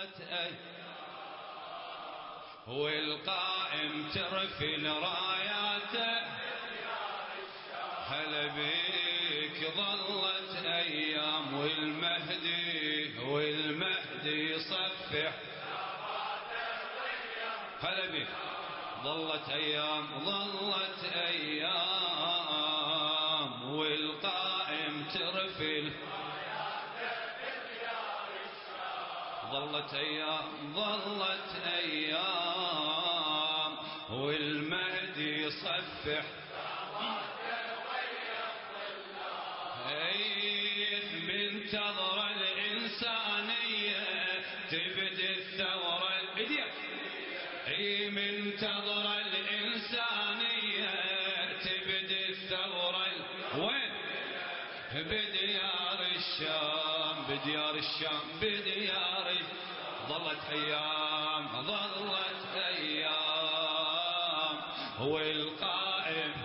ظلت والقائم ترفل راياته هلا بيك ظلت أيام والمهدي يصفح هلا بيك ظلت أيام والقائم ترفل ظلت أيام والمهدي يصفح منتظر الإنسانية تبدي الثورة منتظر الإنسانية تبدي الثورة وين بديار الشام ظلت أيام والقائم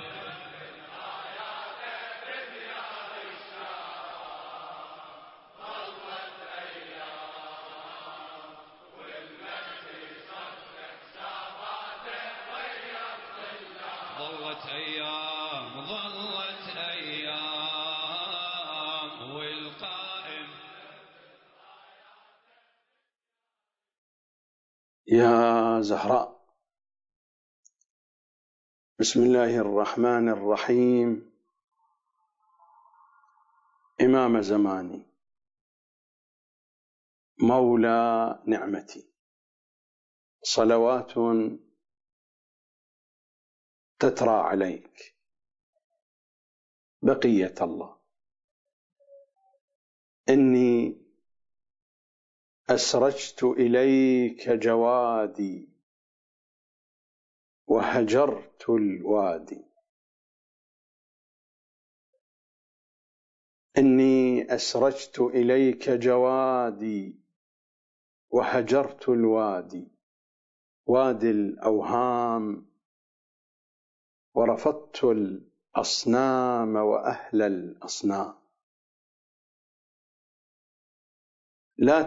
ظلت أيام والقائم. يا زهراء، بسم الله الرحمن الرحيم. إمام زماني، مولى نعمتي، صلوات تترى عليك بقية الله. إني أسرجت إليك جوادي وهجرت الوادي. إني أسرجت إليك جوادي وهجرت الوادي، وادي الأوهام، ورفضت الأصنام وأهل الأصنام. لا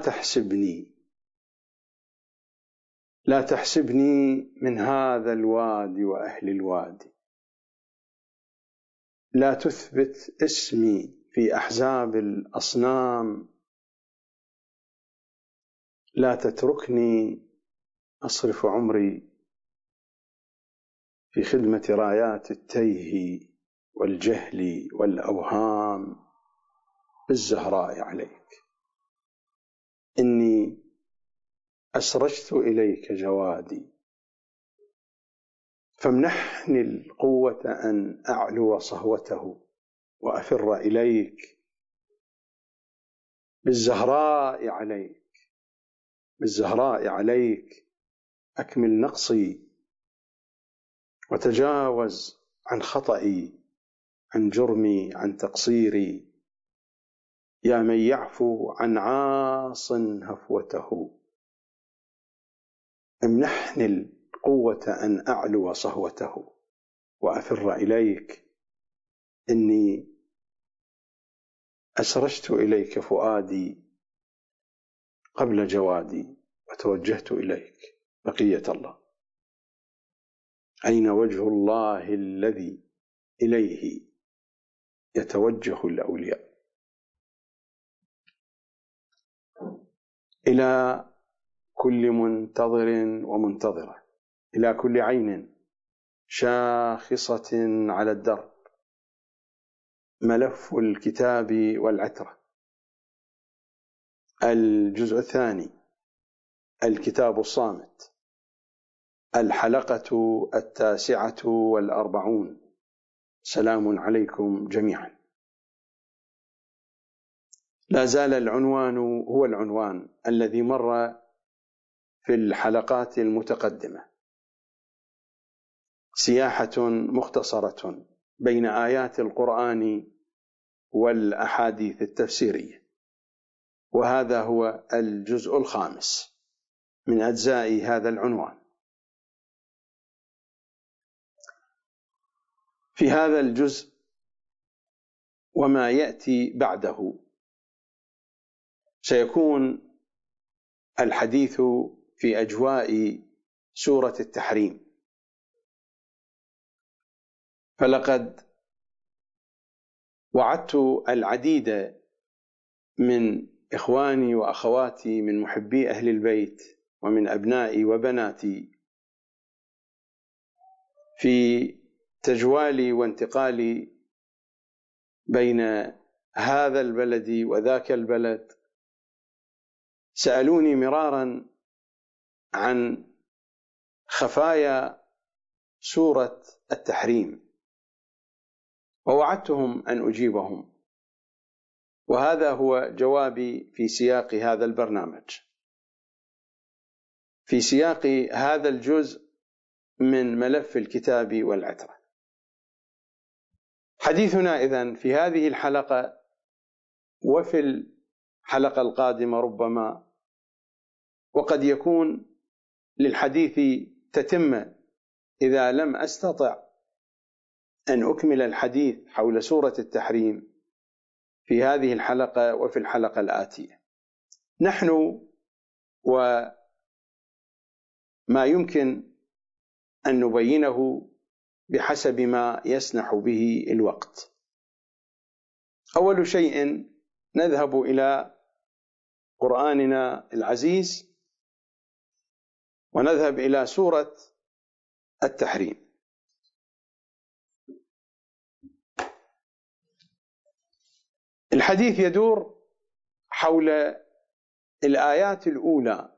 تحسبني من هذا الوادي وأهل الوادي. لا تثبت اسمي في أحزاب الأصنام. لا تتركني أصرف عمري في خدمة رايات التيه والجهل والأوهام بالزهراء عليك. إني أسرجت إليك جوادي، فامنحني القوة أن أعلو صهوته وأفر إليك بالزهراء عليك. أكمل نقصي وتجاوز عن خطئي، عن جرمي، عن تقصيري، يا من يعفو عن عاص هفوته. امنحني القوة أن أعلو صهوته وأفر إليك. إني أسرجت إليك فؤادي قبل جوادي وتوجهت إليك بقية الله. أين وجه الله الذي إليه يتوجه الأولياء؟ إلى كل منتظر ومنتظرة، إلى كل عين شاخصة على الدرب، ملف الكتاب والعترة، الجزء الثاني، الكتاب الصامت، الحلقة 49. سلام عليكم جميعا. لا زال العنوان هو العنوان الذي مر في الحلقات المتقدمة، سياحة مختصرة بين آيات القرآن والأحاديث التفسيرية، وهذا هو الجزء الخامس من أجزاء هذا العنوان. في هذا الجزء وما يأتي بعده سيكون الحديث في أجواء سورة التحريم، فلقد وعدت العديد من إخواني وأخواتي من محبي أهل البيت ومن أبنائي وبناتي في تجوالي وانتقالي بين هذا البلد وذاك البلد، سألوني مرارا عن خفايا سورة التحريم، ووعدتهم أن أجيبهم، وهذا هو جوابي في سياق هذا البرنامج، في سياق هذا الجزء من ملف الكتاب والعترة. حديثنا إذن في هذه الحلقة وفي الحلقة القادمة ربما، وقد يكون للحديث تتمة إذا لم أستطع أن أكمل الحديث حول سورة التحريم في هذه الحلقة وفي الحلقة الآتية. نحن وما يمكن أن نبينه بحسب ما يسنح به الوقت. أول شيء نذهب إلى قرآننا العزيز ونذهب إلى سورة التحريم. الحديث يدور حول الآيات الأولى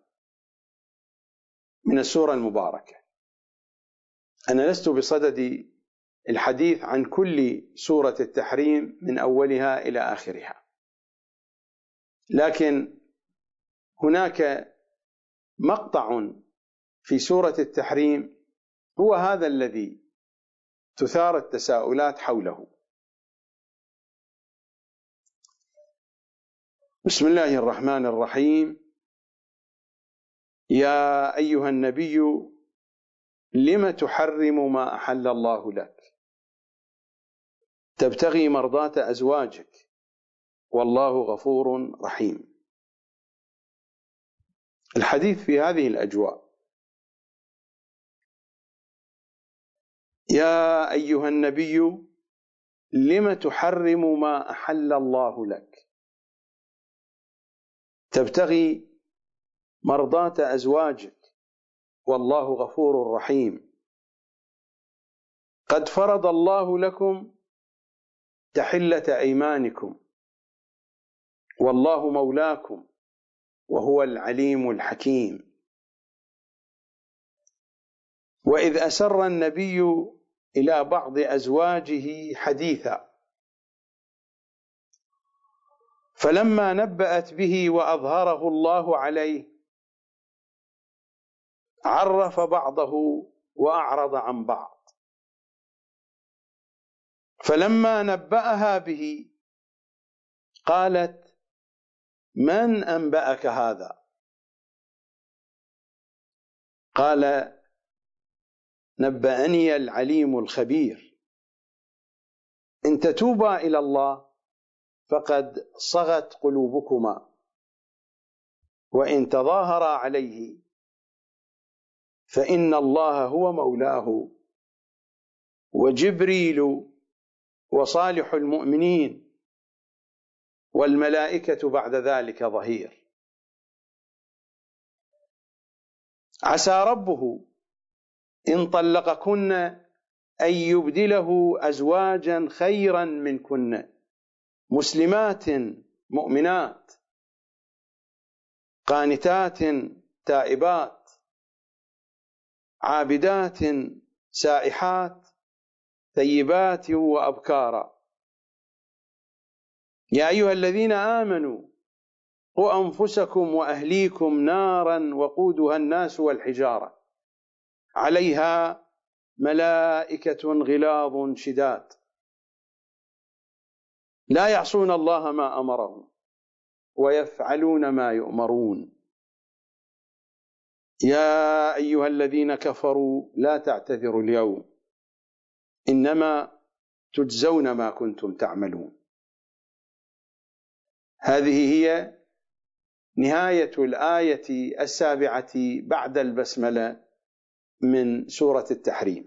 من السورة المباركة. أنا لست بصدد الحديث عن كل سورة التحريم من أولها إلى آخرها، لكن هناك مقطع في سورة التحريم هو هذا الذي تثار التساؤلات حوله. بسم الله الرحمن الرحيم. يا أيها النبي لم تحرم ما أحل الله لك تبتغي مرضات أزواجك والله غفور رحيم. الحديث في هذه الأجواء. يا أيها النبي لم تحرم ما أحل الله لك تبتغي مرضات أزواجك والله غفور رحيم. قد فرض الله لكم تحلة أيمانكم والله مولاكم وهو العليم الحكيم. وإذ أسر النبي إلى بعض أزواجه حديثا فلما نبأت به وأظهره الله عليه عرف بعضه وأعرض عن بعض. فلما نبأها به قالت من أنبأك هذا؟ قال نبأني العليم الخبير. إن تتوبا إلى الله فقد صغت قلوبكما وإن تظاهرا عليه فإن الله هو مولاه وجبريل وصالح المؤمنين والملائكة بعد ذلك ظهير. عسى ربه إن طلقكن أن يبدله أزواجا خيرا منكن مسلمات مؤمنات قانتات تائبات عابدات سائحات ثيبات وأبكارا. يا أيها الذين آمنوا قوا أنفسكم وأهليكم نارا وقودها الناس والحجارة عليها ملائكة غلاظ شداد لا يعصون الله ما أمرهم ويفعلون ما يؤمرون. يا أيها الذين كفروا لا تعتذروا اليوم إنما تجزون ما كنتم تعملون. هذه هي نهاية الآية 7 بعد البسملة من سورة التحريم،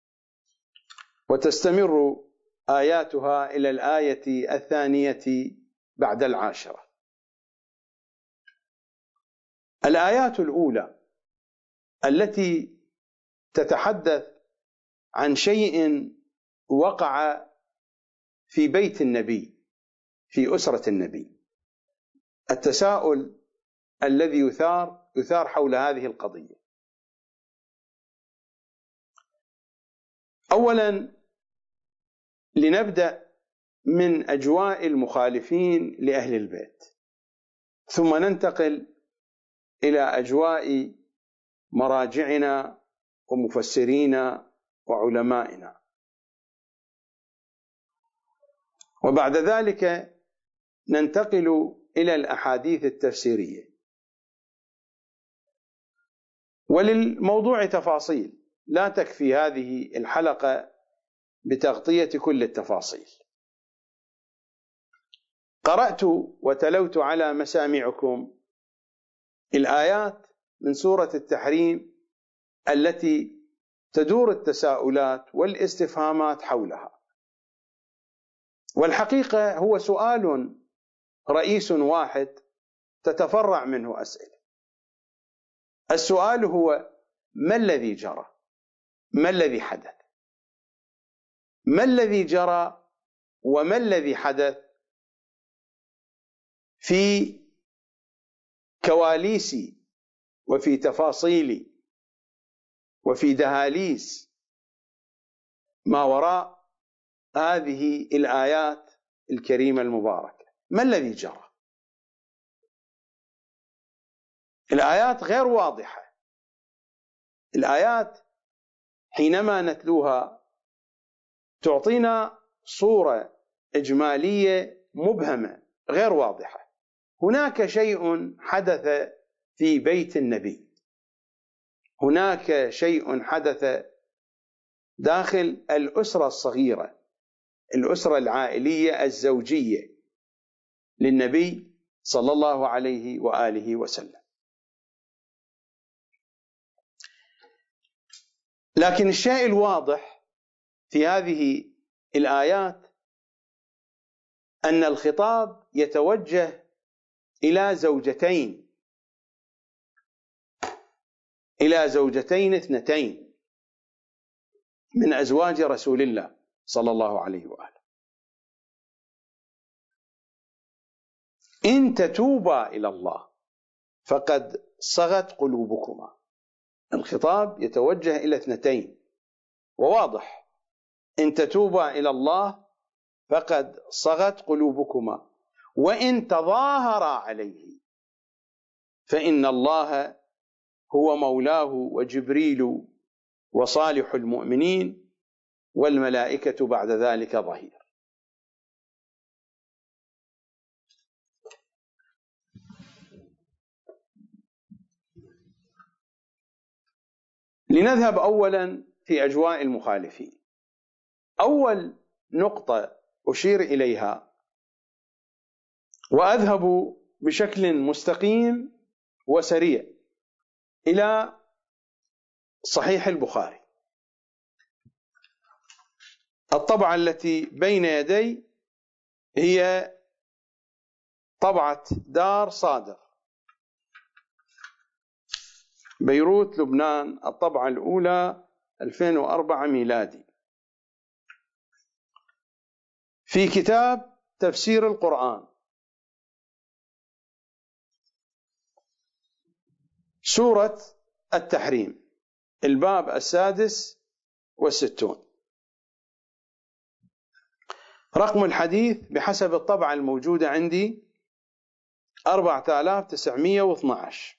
وتستمر آياتها إلى الآية 2 بعد 10. الآيات الأولى التي تتحدث عن شيء وقع في بيت النبي، في أسرة النبي. التساؤل الذي يثار حول هذه القضية. أولا، لنبدأ من أجواء المخالفين لأهل البيت، ثم ننتقل إلى أجواء مراجعنا ومفسرينا وعلمائنا، وبعد ذلك ننتقل إلى الأحاديث التفسيرية. وللموضوع تفاصيل، لا تكفي هذه الحلقة بتغطية كل التفاصيل. قرأت وتلوت على مسامعكم الآيات من سورة التحريم التي تدور التساؤلات والاستفهامات حولها، والحقيقة هو سؤال رئيس واحد تتفرع منه أسئلة. السؤال هو: ما الذي جرى؟ ما الذي حدث؟ ما الذي جرى وما الذي حدث في كواليس وفي تفاصيل وفي دهاليز ما وراء هذه الآيات الكريمة المباركة؟ ما الذي جرى؟ الآيات غير واضحة. الآيات حينما نتلوها تعطينا صورة إجمالية مبهمة غير واضحة. هناك شيء حدث في بيت النبي، هناك شيء حدث داخل الأسرة الصغيرة، الأسرة العائلية الزوجية للنبي صلى الله عليه وآله وسلم. لكن الشيء الواضح في هذه الآيات أن الخطاب يتوجه إلى زوجتين اثنتين من أزواج رسول الله صلى الله عليه وآله. إن تتوبا إلى الله فقد صغت قلوبكما. الخطاب يتوجه إلى اثنتين وواضح: إن تتوبا إلى الله فقد صغت قلوبكما، وإن تظاهرا عليه فإن الله هو مولاه وجبريل وصالح المؤمنين والملائكة بعد ذلك ظهير. لنذهب أولا في أجواء المخالفين. أول نقطة أشير إليها وأذهب بشكل مستقيم وسريع إلى صحيح البخاري. الطبعة التي بين يدي هي طبعة دار صادر، بيروت لبنان، الطبعة الأولى 2004 ميلادي، في كتاب تفسير القرآن، سورة التحريم، الباب 66. رقم الحديث بحسب الطبعة الموجودة عندي 4912.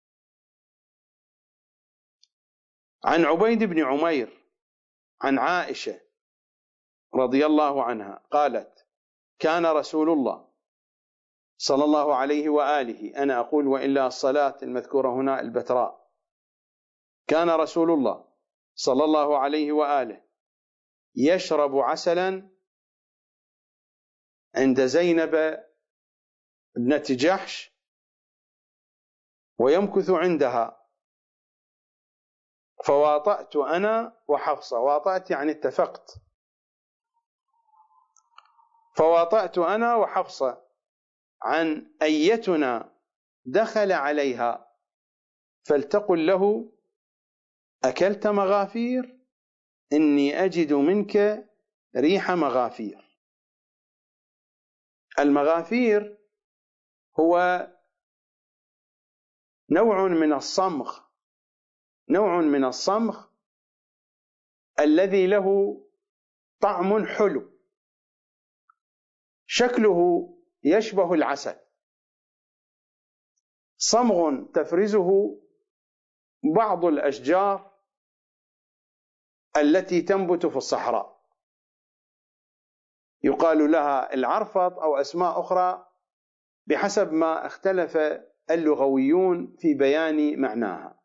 عن عبيد بن عمير عن عائشة رضي الله عنها قالت: كان رسول الله صلى الله عليه وآله، أنا أقول وإلا الصلاة المذكورة هنا البتراء، كان رسول الله صلى الله عليه وآله يشرب عسلا عند زينب ابنة جحش ويمكث عندها، فواطأت أنا وحفصة. واطأت يعني اتفقت. فواطأت أنا وحفصة عن أيتنا دخل عليها فلتقل له أكلت مغافير إني أجد منك ريح مغافير. المغافير هو نوع من الصمغ الذي له طعم حلو، شكله يشبه العسل، صمغ تفرزه بعض الأشجار التي تنبت في الصحراء، يقال لها العرفط أو أسماء أخرى بحسب ما اختلف اللغويون في بيان معناها.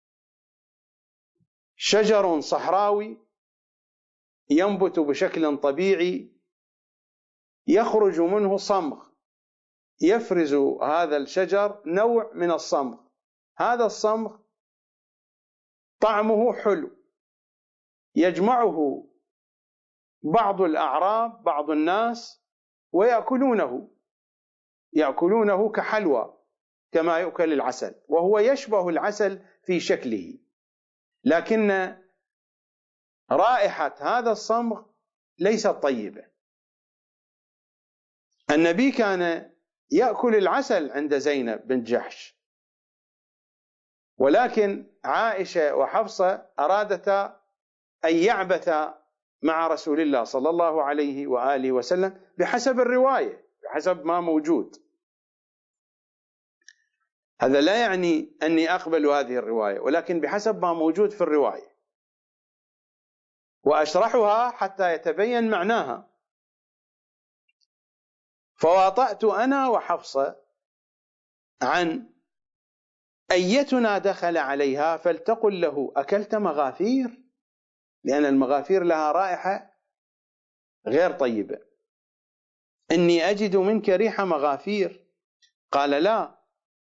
شجر صحراوي ينبت بشكل طبيعي، يخرج منه صمغ، يفرز هذا الشجر نوع من الصمغ، هذا الصمغ طعمه حلو، يجمعه بعض الأعراب، بعض الناس، ويأكلونه كحلوى كما يؤكل العسل، وهو يشبه العسل في شكله، لكن رائحة هذا الصمغ ليست طيبة. النبي كان يأكل العسل عند زينب بنت جحش، ولكن عائشة وحفصة أرادتا أن يعبثا مع رسول الله صلى الله عليه وآله وسلم بحسب الرواية، بحسب ما موجود. هذا لا يعني أني أقبل هذه الرواية، ولكن بحسب ما موجود في الرواية، وأشرحها حتى يتبين معناها. فواطأت أنا وحفصة عن أيتنا دخل عليها فلتقل له أكلت مغافير، لأن المغافير لها رائحة غير طيبة. إني أجد منك ريح مغافير. قال لا،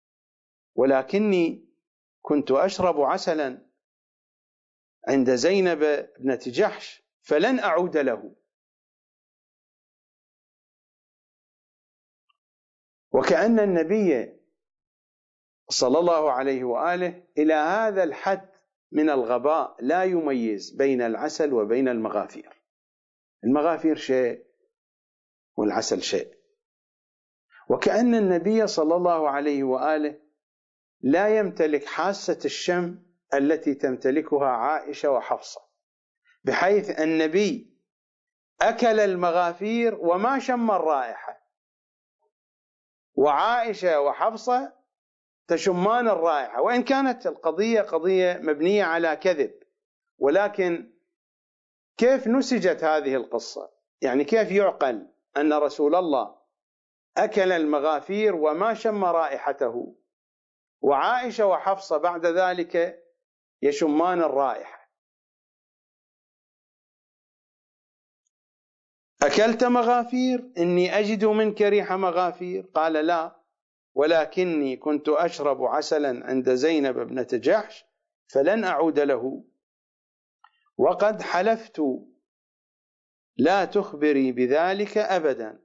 ولكني كنت أشرب عسلا عند زينب ابنة جحش فلن أعود له. وكأن النبي صلى الله عليه وآله إلى هذا الحد من الغباء لا يميز بين العسل وبين المغافير. المغافير شيء والعسل شيء. وكأن النبي صلى الله عليه وآله لا يمتلك حاسة الشم التي تمتلكها عائشة وحفصة، بحيث النبي أكل المغافير وما شم الرائحة، وعائشة وحفصة تشمان الرائحة، وإن كانت القضية قضية مبنية على كذب، ولكن كيف نسجت هذه القصة؟ يعني كيف يعقل أن رسول الله أكل المغافير وما شم رائحته، وعائشة وحفصة بعد ذلك يشمان الرائحة؟ أكلت مغافير إني أجد منك ريح مغافير. قال لا، ولكني كنت أشرب عسلا عند زينب ابنة جحش فلن أعود له، وقد حلفت لا تخبري بذلك أبدا.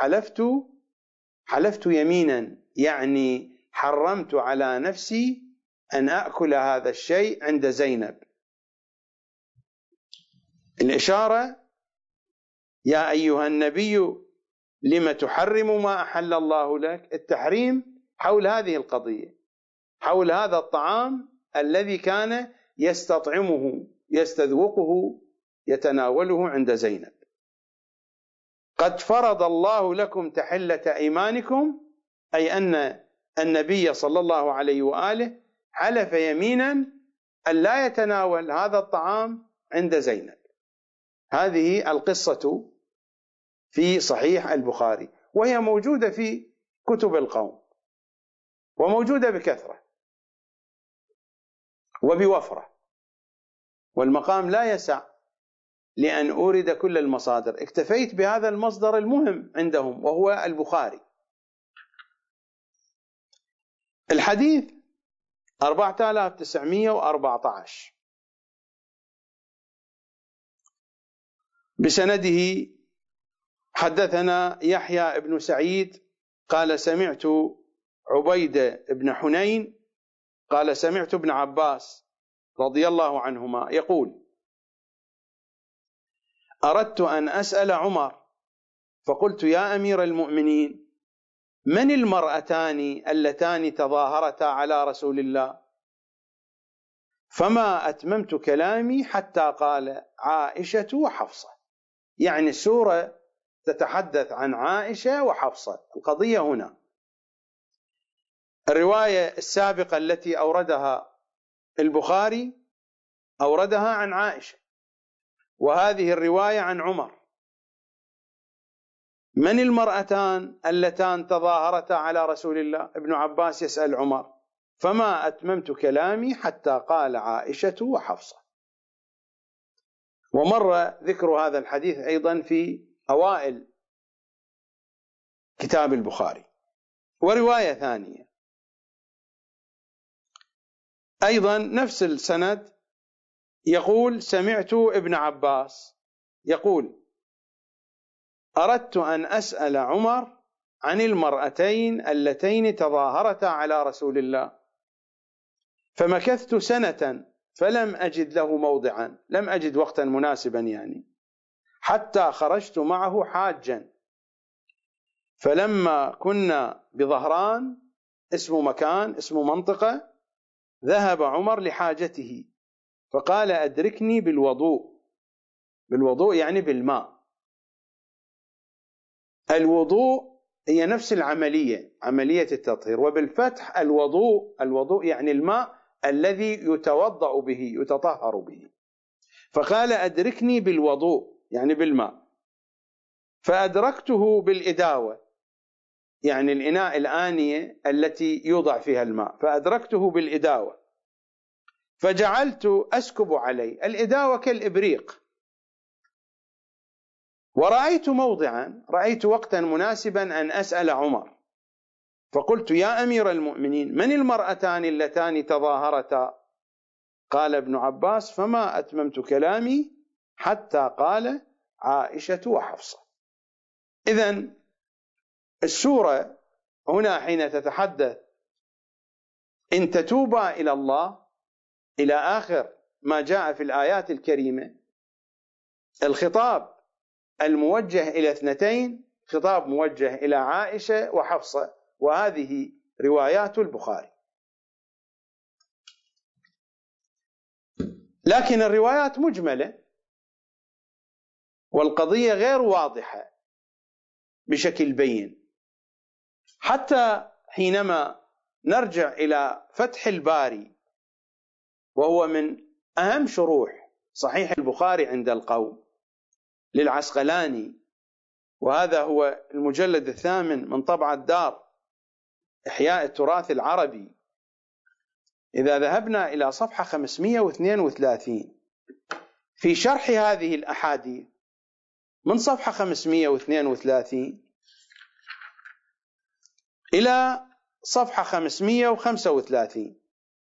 حلفت يمينا، يعني حرمت على نفسي أن أكل هذا الشيء عند زينب. الإشارة: يا أيها النبي لم تحرم ما أحل الله لك. التحريم حول هذه القضية، حول هذا الطعام الذي كان يستطعمه، يستذوقه، يتناوله عند زينب. قد فرض الله لكم تحلة أيمانكم، أي أن النبي صلى الله عليه وآله حلف يمينا أن لا يتناول هذا الطعام عند زينب. هذه القصة في صحيح البخاري، وهي موجودة في كتب القوم، وموجودة بكثرة وبوفرة، والمقام لا يسع لأن أورد كل المصادر، اكتفيت بهذا المصدر المهم عندهم وهو البخاري. الحديث 4914 بسنده. حدثنا يحيى بن سعيد قال سمعت عبيد بن حنين قال سمعت ابن عباس رضي الله عنهما يقول: أردت أن أسأل عمر فقلت: يا أمير المؤمنين، من المرأتان اللتان تظاهرتا على رسول الله؟ فما أتممت كلامي حتى قال: عائشة وحفصة. يعني السورة تتحدث عن عائشة وحفصة. القضية هنا الرواية السابقة التي أوردها البخاري أوردها عن عائشة، وهذه الرواية عن عمر. من المرأتان اللتان تظاهرتا على رسول الله؟ ابن عباس يسأل عمر: فما أتممت كلامي حتى قال عائشة وحفصة. ومر ذكر هذا الحديث أيضا في أوائل كتاب البخاري. ورواية ثانية أيضا نفس السند يقول: سمعت ابن عباس يقول: أردت أن أسأل عمر عن المرأتين اللتين تظاهرتا على رسول الله، فمكثت سنة فلم أجد له موضعا، لم أجد وقتا مناسبا يعني، حتى خرجت معه حاجا، فلما كنا بظهران، اسم مكان اسم منطقة، ذهب عمر لحاجته فقال: أدركني بالوضوء. بالوضوء يعني بالماء. الوضوء هي نفس العملية، عملية التطهير، وبالفتح الوضوء، الوضوء يعني الماء الذي يتوضأ به يتطهر به. فقال: أدركني بالوضوء يعني بالماء. فأدركته بالإداوة يعني الإناء الآنية التي يوضع فيها الماء، فأدركته بالإداوة فجعلت أسكب عليه. الإداوة كالإبريق. ورأيت موضعا، رأيت وقتا مناسبا أن أسأل عمر، فقلت: يا أمير المؤمنين، من المرأتان اللتان تظاهرتا؟ قال ابن عباس: فما أتممت كلامي حتى قال عائشة وحفصة. إذن السورة هنا حين تتحدث إن تتوبا إلى الله إلى آخر ما جاء في الآيات الكريمة، الخطاب الموجه إلى اثنتين خطاب موجه إلى عائشة وحفصة، وهذه روايات البخاري. لكن الروايات مجملة والقضية غير واضحة بشكل بين، حتى حينما نرجع إلى فتح الباري، وهو من أهم شروح صحيح البخاري عند القوم للعسقلاني، وهذا هو المجلد 8 من طبعة دار إحياء التراث العربي. إذا ذهبنا إلى صفحة 532 في شرح هذه الأحاديث، من صفحة 532 إلى صفحة 535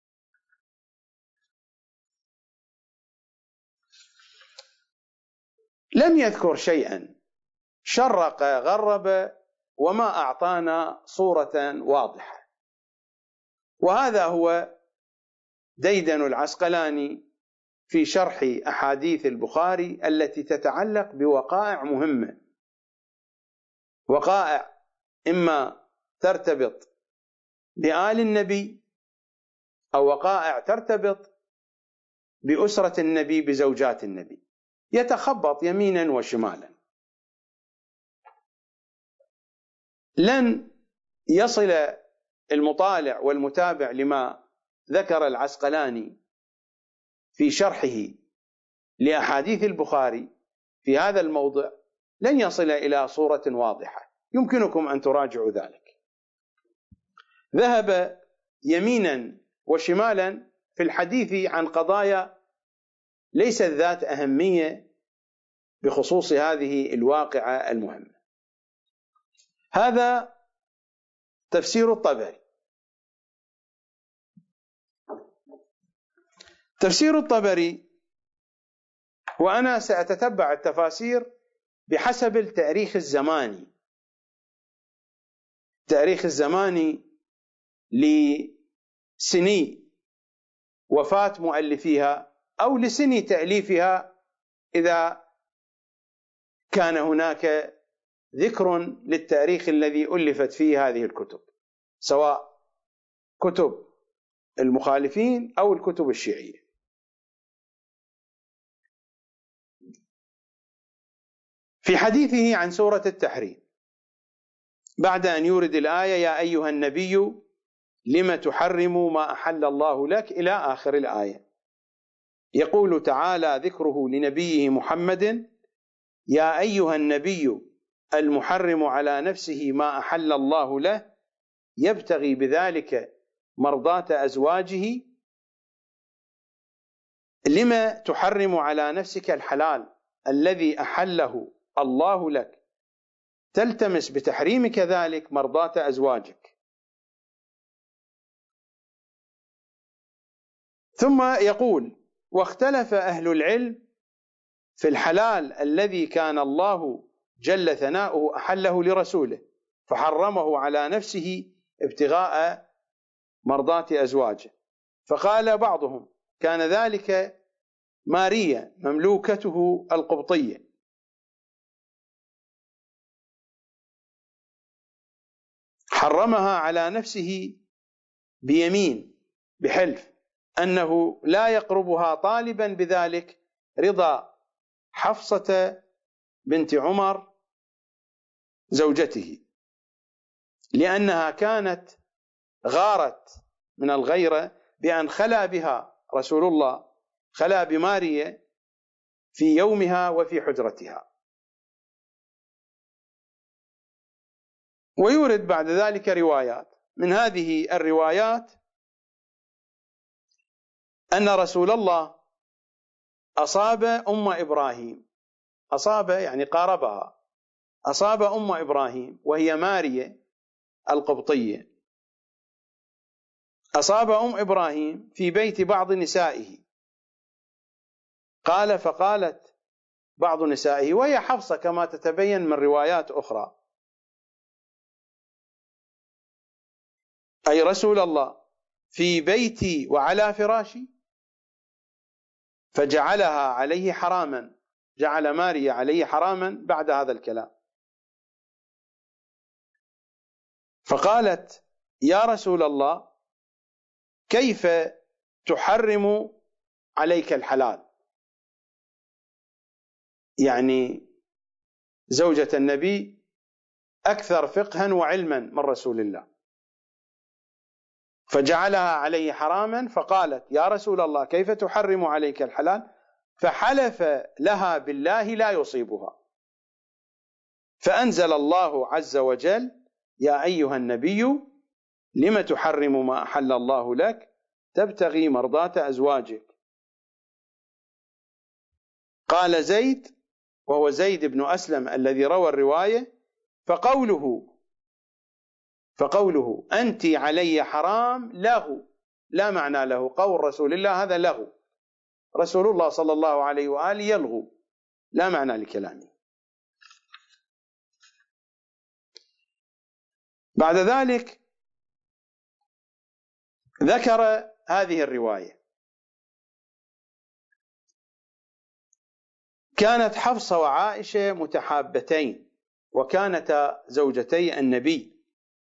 لم يذكر شيئا، شرق غرب وما أعطانا صورة واضحة. وهذا هو ديدن العسقلاني في شرح أحاديث البخاري التي تتعلق بوقائع مهمة، وقائع إما ترتبط بآل النبي، أو وقائع ترتبط بأسرة النبي بزوجات النبي، يتخبط يمينا وشمالا. لن يصل المطالع والمتابع لما ذكر العسقلاني في شرحه لأحاديث البخاري في هذا الموضع، لن يصل إلى صورة واضحة. يمكنكم أن تراجعوا ذلك. ذهب يمينا وشمالا في الحديث عن قضايا ليست ذات أهمية بخصوص هذه الواقعة المهمة. هذا تفسير الطبري. تفسير الطبري، وأنا سأتتبع التفاسير بحسب التاريخ الزماني، التاريخ الزماني لسني وفاة مؤلفيها أو لسني تأليفها، إذا كان هناك ذكر للتاريخ الذي ألفت فيه هذه الكتب، سواء كتب المخالفين أو الكتب الشيعية. في حديثه عن سورة التحريم بعد أن يورد الآية يا أيها النبي لم تحرم ما أحل الله لك إلى آخر الآية، يقول تعالى ذكره لنبيه محمد يا أيها النبي المحرم على نفسه ما أحل الله له يبتغي بذلك مرضاة أزواجه لما تحرم على نفسك الحلال الذي أحله الله لك تلتمس بتحريمك ذلك مرضاة أزواجك. ثم يقول واختلف أهل العلم في الحلال الذي كان الله جل ثناؤه أحله لرسوله فحرمه على نفسه ابتغاء مرضاة أزواجه، فقال بعضهم كان ذلك ماريا مملوكته القبطية، حرمها على نفسه بيمين بحلف أنه لا يقربها طالبا بذلك رضا حفصة بنت عمر زوجته، لأنها كانت غارت من الغيرة بأن خلا بها رسول الله، خلا بماريا في يومها وفي حجرتها. ويورد بعد ذلك روايات، من هذه الروايات أن رسول الله أصاب أم إبراهيم، أصاب يعني قاربها، أصاب أم إبراهيم وهي ماريا القبطية، أصاب أم إبراهيم في بيت بعض نسائه، قال فقالت بعض نسائه وهي حفصة كما تتبين من روايات أخرى أي رسول الله في بيتي وعلى فراشي، فجعلها عليه حراما، جعل ماريا عليه حراما بعد هذا الكلام، فقالت يا رسول الله كيف تحرم عليك الحلال، يعني زوجة النبي أكثر فقها وعلما من رسول الله، فجعلها عليه حراما، فقالت يا رسول الله كيف تحرم عليك الحلال، فحلف لها بالله لا يصيبها، فأنزل الله عز وجل يا أيها النبي لم تحرم ما أحل الله لك تبتغي مرضاة أزواجك. قال زيد وهو زيد بن أسلم الذي روى الرواية فقوله أنت علي حرام له، لا معنى له، قول رسول الله هذا له، رسول الله صلى الله عليه وآله يلغو، لا معنى لكلامه. بعد ذلك ذكر هذه الرواية كانت حفصة وعائشة متحابتين وكانتا زوجتي النبي،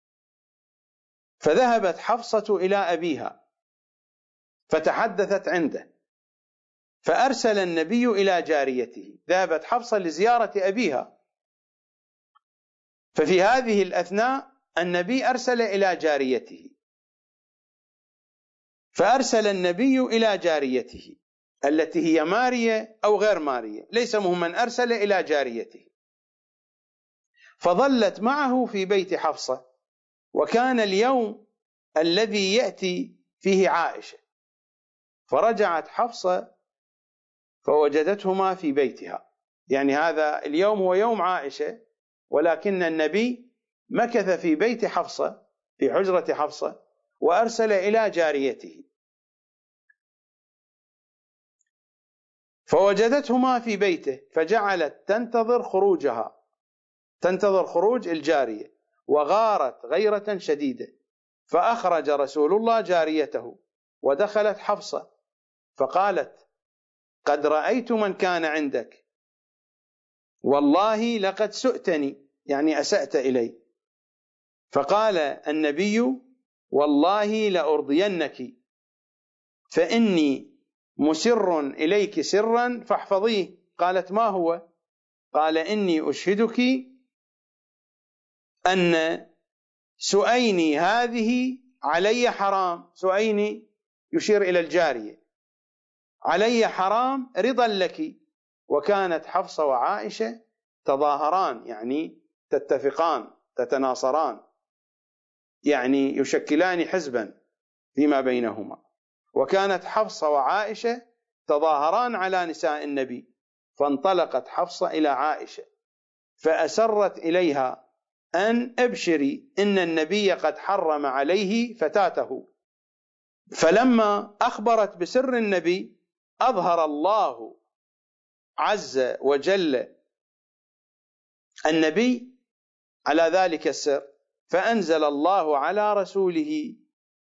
فذهبت حفصة إلى أبيها فتحدثت عنده، فأرسل النبي إلى جاريته، ذهبت حفصة لزيارة أبيها، ففي هذه الأثناء النبي أرسل إلى جاريته، فأرسل النبي إلى جاريته التي هي ماريا أو غير ماريا، ليس مهما، أرسل إلى جاريته، فظلت معه في بيت حفصة، وكان اليوم الذي يأتي فيه عائشة، فرجعت حفصة فوجدتهما في بيتها، يعني هذا اليوم هو يوم عائشة، ولكن النبي مكث في بيت حفصة في حجرة حفصة وأرسل إلى جاريته، فوجدتهما في بيته فجعلت تنتظر خروج الجارية، وغارت غيرة شديدة، فأخرج رسول الله جاريته ودخلت حفصة فقالت: قد رأيت من كان عندك، والله لقد سؤتني، يعني أسأت إلي. فقال النبي: والله لأرضينك، فإني مسر إليك سرا فاحفظيه. قالت: ما هو؟ قال: إني أشهدك أن سؤيني هذه علي حرام. سؤيني يشير إلى الجارية، علي حرام رضا لك. وكانت حفصة وعائشة تظاهران، يعني تتفقان، تتناصران، يعني يشكلان حزبا فيما بينهما. وكانت حفصة وعائشة تظاهران على نساء النبي، فانطلقت حفصة إلى عائشة فأسرت إليها أن أبشري إن النبي قد حرم عليه فتاته. فلما أخبرت بسر النبي أظهر الله عز وجل النبي على ذلك السر، فأنزل الله على رسوله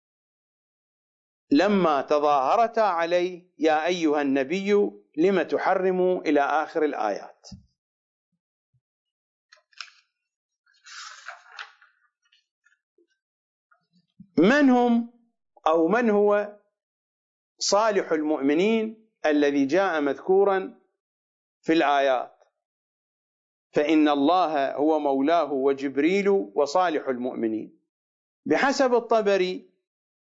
لما تظاهرتا عليه: يا أيها النبي لم تحرم، إلى آخر الآيات. من هو صالح المؤمنين الذي جاء مذكورا في الآيات؟ فإن الله هو مولاه وجبريل وصالح المؤمنين. بحسب الطبري،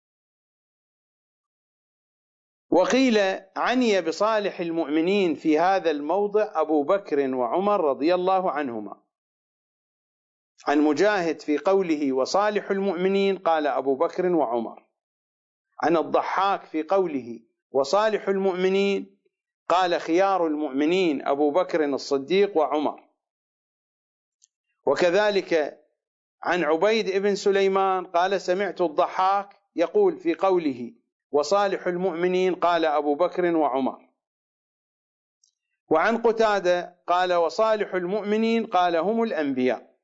وقيل عني بصالح المؤمنين في هذا الموضع أبو بكر وعمر رضي الله عنهما. عن مجاهد في قوله وصالح المؤمنين قال أبو بكر وعمر. عن الضحاك في قوله وصالح المؤمنين قال خيار المؤمنين أبو بكر الصديق وعمر. وكذلك عن عبيد بن سليمان قال سمعت الضحاك يقول في قوله وصالح المؤمنين قال أبو بكر وعمر. وعن قتادة قال وصالح المؤمنين قال هم الأنبياء.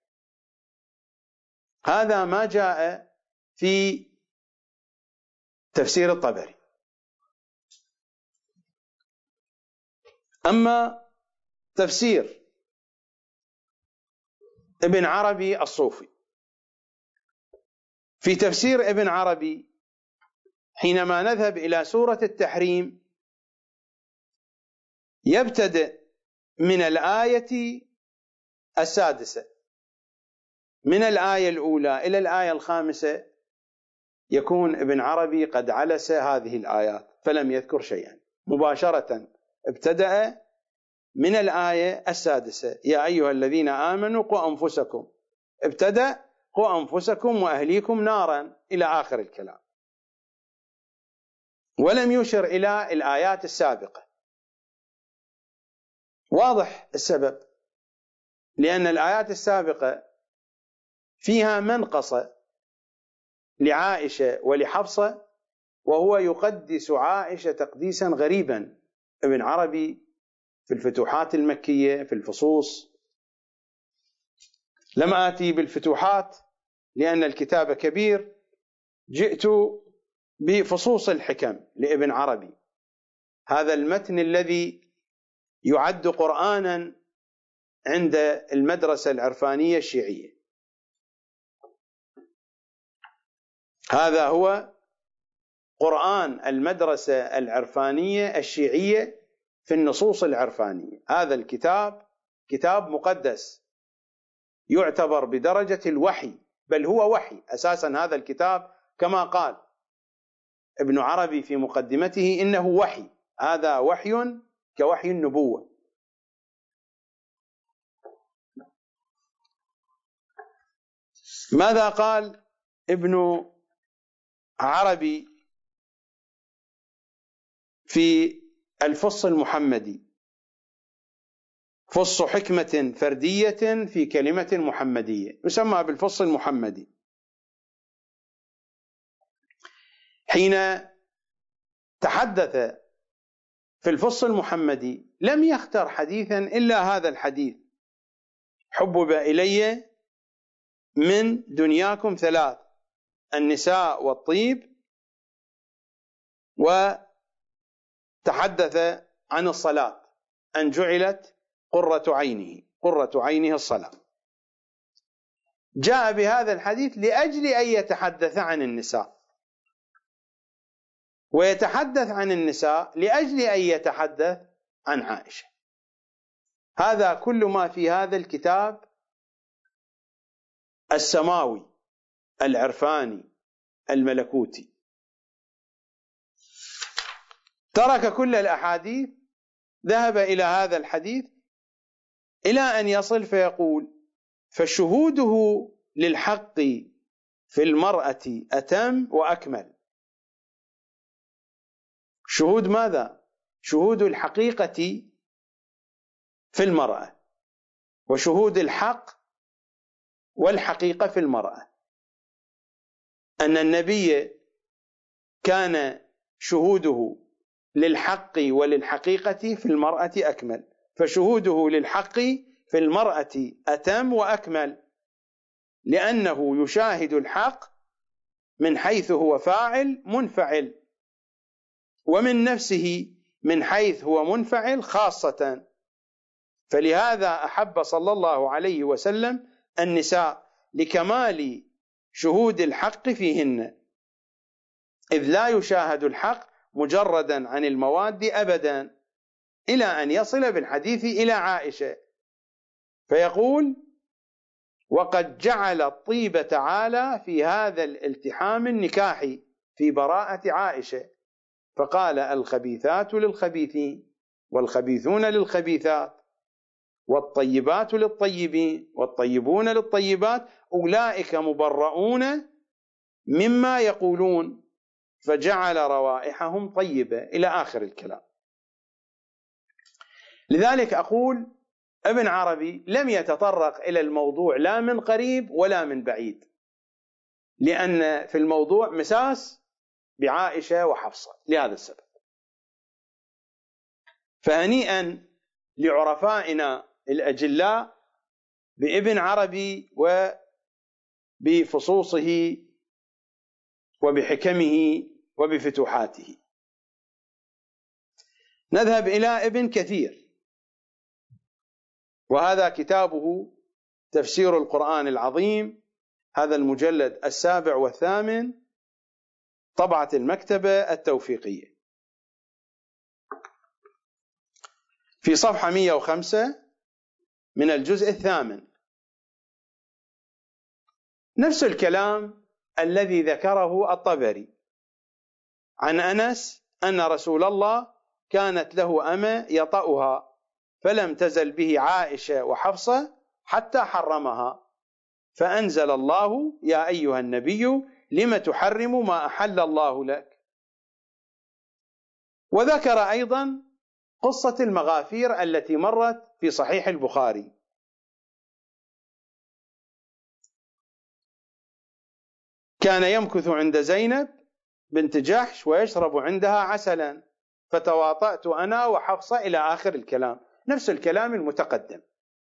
هذا ما جاء في تفسير الطبري. أما تفسير ابن عربي الصوفي، في تفسير ابن عربي حينما نذهب إلى سورة التحريم يبتدئ من الآية السادسة، من الآية الأولى إلى الآية الخامسة يكون ابن عربي قد علس هذه الآيات فلم يذكر شيئا. مباشرة ابتدأ من الآية السادسة يا أيها الذين آمنوا قوا أنفسكم، ابتدأ قوا أنفسكم وأهليكم نارا إلى آخر الكلام، ولم يشر إلى الآيات السابقة. واضح السبب، لأن الآيات السابقة فيها منقصة لعائشة ولحفصة، وهو يقدس عائشة تقديسا غريبا. ابن عربي في الفتوحات المكية في الفصوص، لم آتي بالفتوحات لأن الكتاب كبير، جئت بفصوص الحكم لابن عربي، هذا المتن الذي يعد قرآنا عند المدرسة العرفانية الشيعية. هذا هو قرآن المدرسة العرفانية الشيعية في النصوص العرفانية. هذا الكتاب كتاب مقدس يعتبر بدرجة الوحي، بل هو وحي أساسا. هذا الكتاب كما قال ابن عربي في مقدمته إنه وحي، هذا وحي كوحي النبوة. ماذا قال ابن عربي في الفص المحمدي؟ فص حكمة فردية في كلمة محمدية، يسمى بالفص المحمدي. حين تحدث في الفص المحمدي لم يختر حديثا إلا هذا الحديث: حبب إلي من دنياكم ثلاث: النساء والطيب. وتحدث عن الصلاة، أن جعلت قرة عينه الصلاة. جاء بهذا الحديث لأجل أن يتحدث عن النساء، ويتحدث عن النساء لأجل أن يتحدث عن عائشة. هذا كل ما في هذا الكتاب السماوي العرفاني الملكوتي. ترك كل الأحاديث، ذهب إلى هذا الحديث إلى أن يصل فيقول: فشهوده للحق في المرأة أتم وأكمل. شهود ماذا؟ شهود الحقيقة في المرأة، وشهود الحق والحقيقة في المرأة. أن النبي كان شهوده للحق وللحقيقة في المرأة أكمل، فشهوده للحق في المرأة أتم وأكمل، لأنه يشاهد الحق من حيث هو فاعل منفعل، ومن نفسه من حيث هو منفعل خاصة. فلهذا أحب صلى الله عليه وسلم النساء لكمال شهود الحق فيهن، إذ لا يشاهد الحق مجردا عن المواد أبدا، إلى أن يصل بالحديث إلى عائشة فيقول: وقد جعل الطيب تعالى في هذا الالتحام النكاحي في براءة عائشة، فقال: الخبيثات للخبيثين والخبيثون للخبيثات والطيبات للطيبين والطيبون للطيبات، أولئك مبرؤون مما يقولون، فجعل روائحهم طيبة، إلى آخر الكلام. لذلك أقول ابن عربي لم يتطرق إلى الموضوع لا من قريب ولا من بعيد، لأن في الموضوع مساس بعائشة وحفصة لهذا السبب. فهنيئا لعرفائنا الأجلاء بابن عربي وبفصوصه وبحكمه وبفتوحاته. نذهب إلى ابن كثير، وهذا كتابه تفسير القرآن العظيم، هذا المجلد 7 و8، طبعة المكتبة التوفيقية، في صفحة 105 من الجزء 8. نفس الكلام الذي ذكره الطبري عن أنس أن رسول الله كانت له أمة يطأها، فلم تزل به عائشة وحفصة حتى حرمها، فأنزل الله: يا أيها النبي لم تحرم ما أحل الله لك. وذكر أيضا قصة المغافير التي مرت في صحيح البخاري. كان يمكث عند زينب بنت جحش ويشرب عندها عسلا، فتواطأت أنا وحفصة، إلى آخر الكلام، نفس الكلام المتقدم.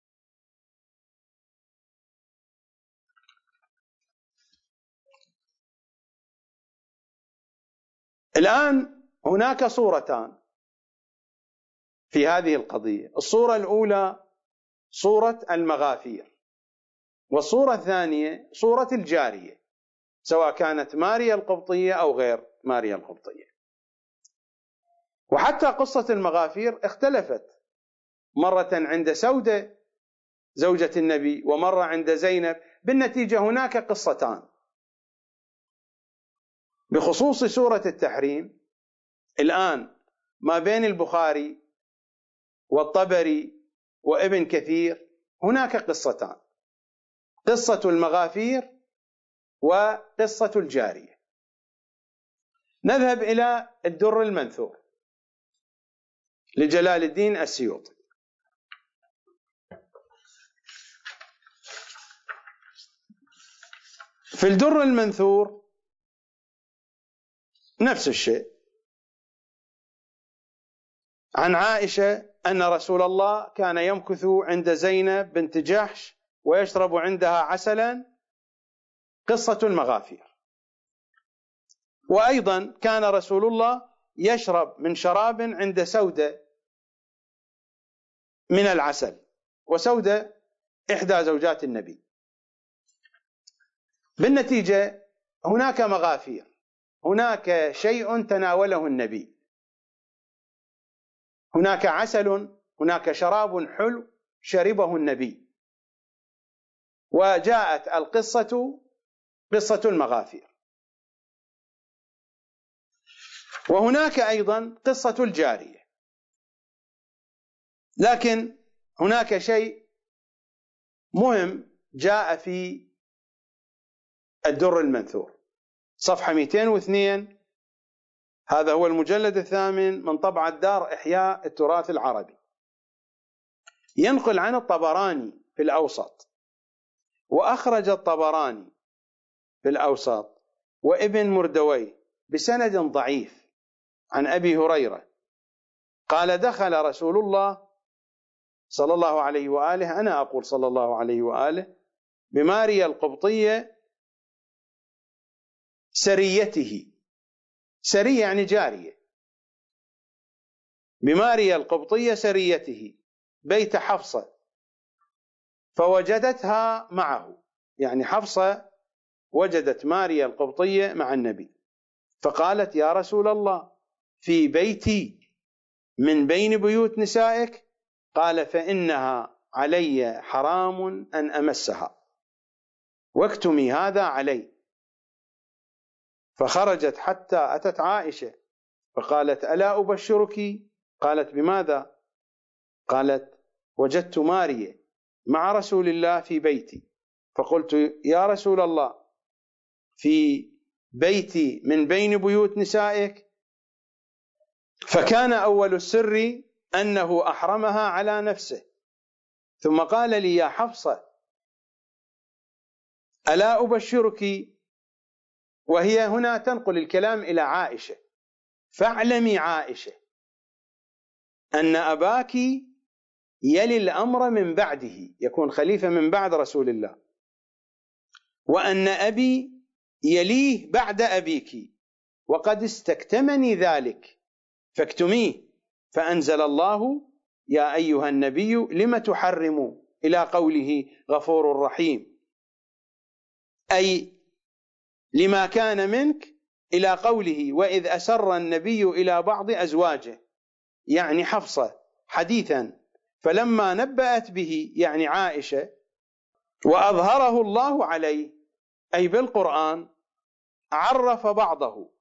الآن هناك صورتان في هذه القضية: الصورة الأولى صورة المغافير، والصورة الثانية صورة الجارية، سواء كانت ماريا القبطية أو غير ماريا القبطية. وحتى قصة المغافير اختلفت، مرة عند سودة زوجة النبي ومرة عند زينب. بالنتيجة هناك قصتان. بخصوص سورة التحريم الآن ما بين البخاري والطبري وابن كثير هناك قصتان: قصة المغافير وقصة الجارية. نذهب إلى الدر المنثور لجلال الدين السيوطي. في الدر المنثور نفس الشيء، عن عائشة أن رسول الله كان يمكث عند زينب بنت جحش ويشرب عندها عسلا، قصة المغافير. وأيضا كان رسول الله يشرب من شراب عند سودة من العسل، وسودة إحدى زوجات النبي. بالنتيجة هناك مغافير، هناك شيء تناوله النبي، هناك عسل، هناك شراب حلو شربه النبي، وجاءت القصة قصة المغافير. وهناك أيضا قصة الجارية، لكن هناك شيء مهم جاء في الدر المنثور صفحة 202، هذا هو المجلد الثامن من طبعة دار إحياء التراث العربي، ينقل عن الطبراني في الأوسط، وأخرج الطبراني في الأوسط وابن مردوي بسند ضعيف عن أبي هريرة قال: دخل رسول الله صلى الله عليه وآله، أنا أقول صلى الله عليه وآله، بماريا القبطية سريته، سرية يعني جارية، بماريا القبطية سريته بيت حفصة، فوجدتها معه، يعني حفصة وجدت ماريا القبطية مع النبي، فقالت: يا رسول الله، في بيتي من بين بيوت نسائك؟ قال: فإنها علي حرام أن أمسها، واكتمي هذا علي. فخرجت حتى أتت عائشة فقالت: ألا أبشرك؟ قالت: بماذا؟ قالت: وجدت ماريا مع رسول الله في بيتي، فقلت: يا رسول الله، في بيتي من بين بيوت نسائك؟ فكان أول السر أنه أحرمها على نفسه، ثم قال لي: يا حفصة، ألا أبشرك؟ وهي هنا تنقل الكلام إلى عائشة: فاعلمي عائشة أن أباك يلي الأمر من بعده، يكون خليفة من بعد رسول الله، وأن أبي يليه بعد أبيك، وقد استكتمني ذلك فاكتميه. فأنزل الله: يا أيها النبي لم تحرم، إلى قوله غفور رحيم، أي لما كان منك، إلى قوله: وإذ أسر النبي إلى بعض أزواجه، يعني حفصة، حديثا، فلما نبأت به، يعني عائشة، وأظهره الله عليه، أي بالقرآن، عرف بعضه،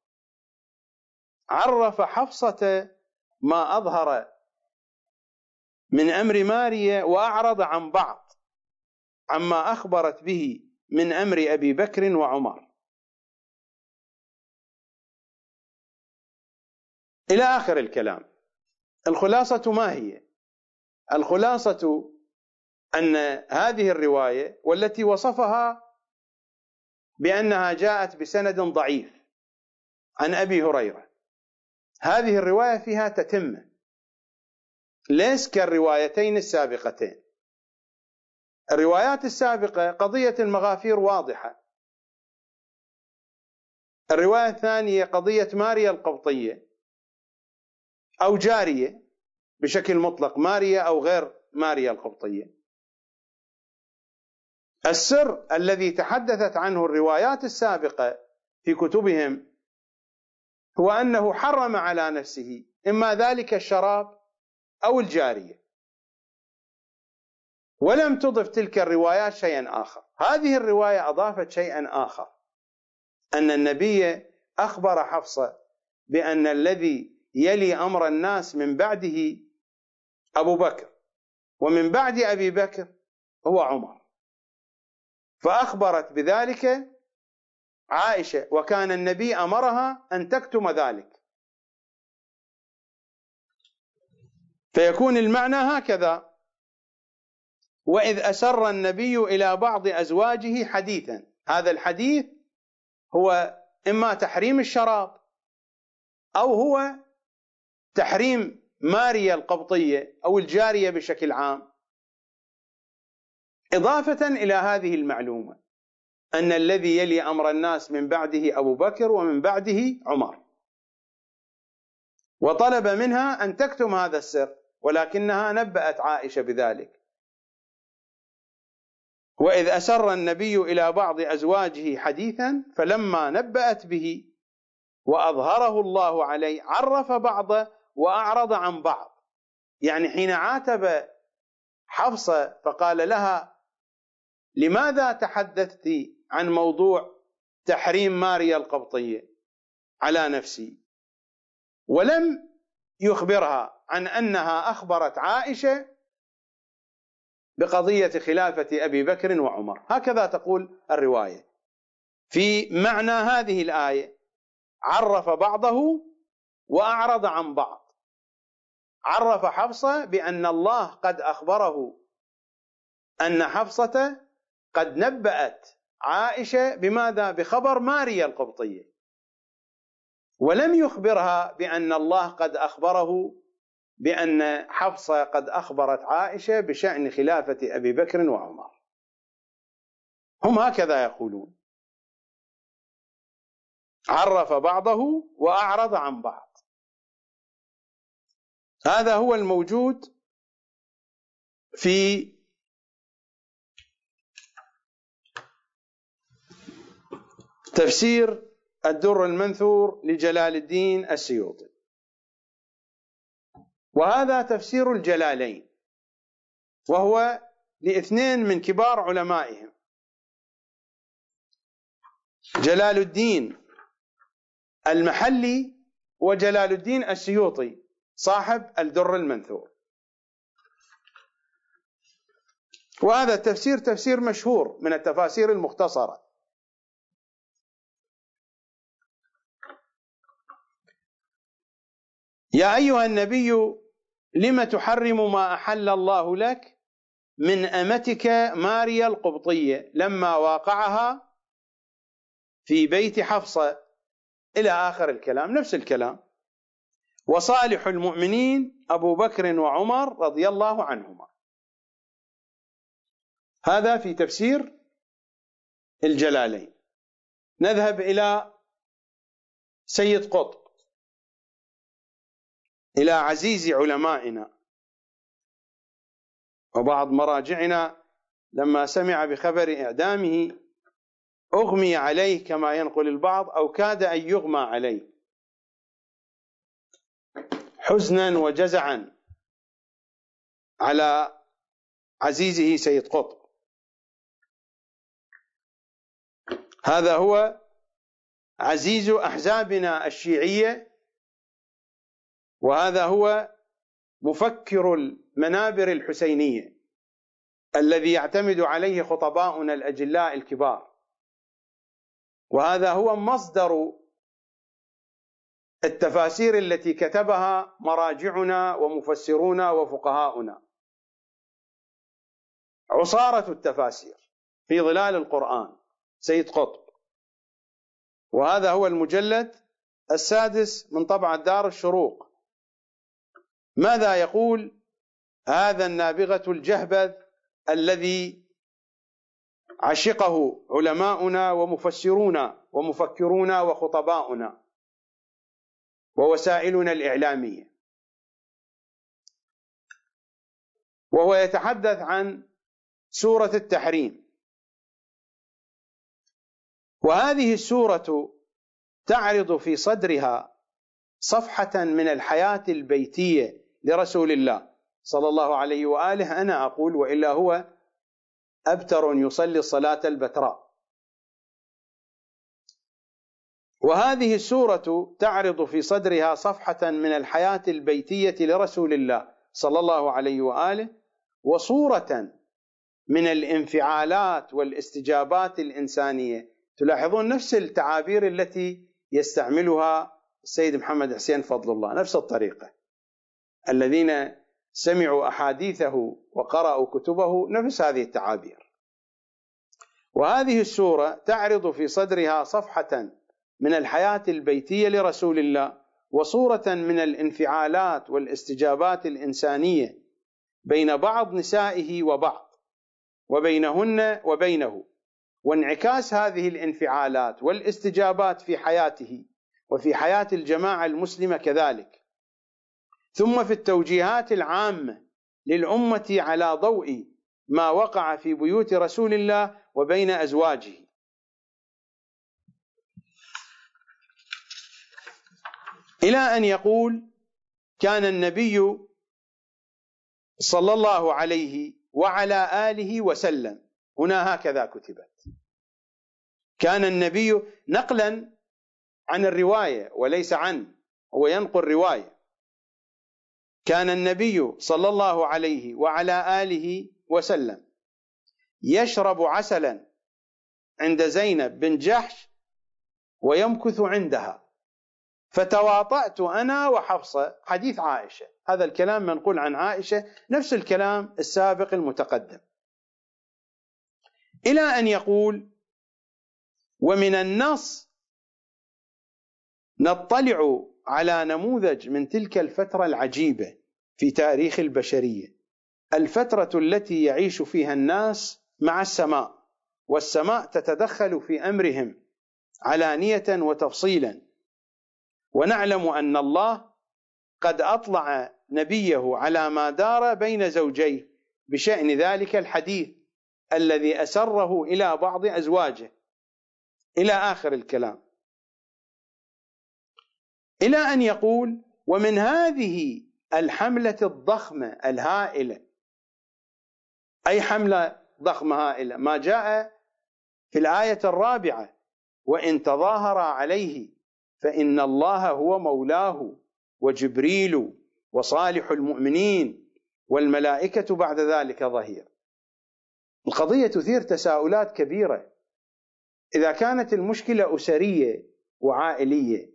عرف حفصة ما أظهر من أمر ماريا، وأعرض عن بعض عما أخبرت به من أمر أبي بكر وعمر، إلى آخر الكلام. الخلاصة ما هي؟ الخلاصة أن هذه الرواية، والتي وصفها بأنها جاءت بسند ضعيف عن أبي هريرة، هذه الرواية فيها تتمة، ليس كالروايتين السابقتين. الروايات السابقة قضية المغافير واضحة، الرواية الثانية قضية ماريا القبطية أو جارية بشكل مطلق، ماريا أو غير ماريا القبطية. السر الذي تحدثت عنه الروايات السابقة في كتبهم هو أنه حرم على نفسه إما ذلك الشراب أو الجارية، ولم تضف تلك الروايات شيئا آخر. هذه الرواية أضافت شيئا آخر، أن النبي أخبر حفصة بأن الذي يلي أمر الناس من بعده أبو بكر، ومن بعد أبي بكر هو عمر، فأخبرت بذلك عائشة، وكان النبي أمرها أن تكتم ذلك. فيكون المعنى هكذا: وإذ أسر النبي إلى بعض أزواجه حديثا، هذا الحديث هو إما تحريم الشراب أو هو تحريم ماريا القبطية أو الجارية بشكل عام، إضافة إلى هذه المعلومة أن الذي يلي أمر الناس من بعده أبو بكر ومن بعده عمر، وطلب منها أن تكتم هذا السر، ولكنها نبأت عائشة بذلك. وإذ أسر النبي إلى بعض أزواجه حديثا فلما نبأت به وأظهره الله عليه عرف بعضه وأعرض عن بعض. يعني حين عاتب حفصة فقال لها: لماذا تحدثت عن موضوع تحريم ماريا القبطية على نفسي، ولم يخبرها عن أنها أخبرت عائشة بقضية خلافة أبي بكر وعمر. هكذا تقول الرواية في معنى هذه الآية: عرف بعضه وأعرض عن بعض. عرف حفصة بأن الله قد أخبره أن حفصة قد نبأت عائشة بماذا؟ بخبر ماريا القبطية، ولم يخبرها بأن الله قد أخبره بأن حفصة قد أخبرت عائشة بشأن خلافة أبي بكر وعمر. هم هكذا يقولون: عرف بعضه وأعرض عن بعض. هذا هو الموجود في تفسير الدر المنثور لجلال الدين السيوطي، وهذا تفسير الجلالين، وهو لاثنين من كبار علمائهم: جلال الدين المحلي وجلال الدين السيوطي صاحب الدر المنثور. وهذا التفسير تفسير مشهور من التفاسير المختصرة. يا أيها النبي لم تحرم ما أحل الله لك من أمتك ماريا القبطية لما واقعها في بيت حفصة، إلى آخر الكلام، نفس الكلام. وصالح المؤمنين أبو بكر وعمر رضي الله عنهما. هذا في تفسير الجلالين. نذهب إلى سيد قطب، إلى عزيز علمائنا وبعض مراجعنا، لما سمع بخبر إعدامه أغمي عليه كما ينقل البعض، أو كاد أن يغمى عليه حزنا وجزعا على عزيزه سيد قطب. هذا هو عزيز أحزابنا الشيعية، وهذا هو مفكر المنابر الحسينية الذي يعتمد عليه خطباؤنا الأجلاء الكبار، وهذا هو مصدر التفاسير التي كتبها مراجعنا ومفسرونا وفقهاؤنا، عصارة التفاسير في ظلال القرآن سيد قطب. وهذا هو المجلد 6 من طبعة دار الشروق. ماذا يقول هذا النابغة الجهبذ الذي عشقه علماؤنا ومفسرونا ومفكرونا وخطباؤنا ووسائلنا الإعلامية؟ وهو يتحدث عن سورة التحريم. وهذه السورة تعرض في صدرها صفحة من الحياة البيتية لرسول الله صلى الله عليه وآله. أنا أقول وإلا هو أبتر يصلي الصلاة البتراء. وهذه السورة تعرض في صدرها صفحة من الحياة البيتية لرسول الله صلى الله عليه وآله، وصورة من الانفعالات والاستجابات الإنسانية. تلاحظون نفس التعابير التي يستعملها السيد محمد حسين فضل الله، نفس الطريقة. الذين سمعوا أحاديثه وقرأوا كتبه نفس هذه التعابير. وهذه السورة تعرض في صدرها صفحة من الحياة البيتية لرسول الله وصورة من الانفعالات والاستجابات الإنسانية بين بعض نسائه وبعض، وبينهن وبينه، وانعكاس هذه الانفعالات والاستجابات في حياته وفي حياة الجماعة المسلمة كذلك، ثم في التوجيهات العامة للأمة على ضوء ما وقع في بيوت رسول الله وبين أزواجه. إلى أن يقول: كان النبي صلى الله عليه وعلى آله وسلم، هنا هكذا كتبت، كان النبي نقلا عن الرواية وليس عن، هو ينقل رواية، كان النبي صلى الله عليه وعلى آله وسلم يشرب عسلا عند زينب بن جحش ويمكث عندها، فتواطأت أنا وحفصة، حديث عائشة، هذا الكلام منقول عن عائشة، نفس الكلام السابق المتقدم. إلى أن يقول: ومن النص نطلع على نموذج من تلك الفترة العجيبة في تاريخ البشرية، الفترة التي يعيش فيها الناس مع السماء، والسماء تتدخل في أمرهم علانية وتفصيلا، ونعلم أن الله قد أطلع نبيه على ما دار بين زوجيه بشأن ذلك الحديث الذي أسره إلى بعض أزواجه، إلى آخر الكلام. إلى أن يقول: ومن هذه الحملة الضخمة الهائلة، أي حملة ضخمة هائلة؟ ما جاء في الآية الرابعة: وإن تظاهر عليه فإن الله هو مولاه وجبريل وصالح المؤمنين والملائكة بعد ذلك ظهير. القضية تثير تساؤلات كبيرة. إذا كانت المشكلة أسرية وعائلية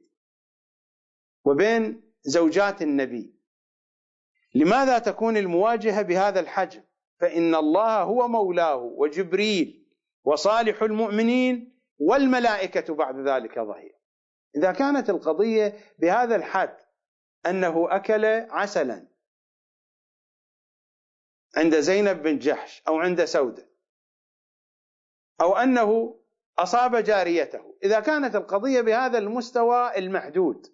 وبين زوجات النبي، لماذا تكون المواجهة بهذا الحجم؟ فإن الله هو مولاه وجبريل وصالح المؤمنين والملائكة بعد ذلك ظهير. إذا كانت القضية بهذا الحد، أنه أكل عسلا عند زينب بن جحش أو عند سودة، أو أنه أصاب جاريته، إذا كانت القضية بهذا المستوى المحدود،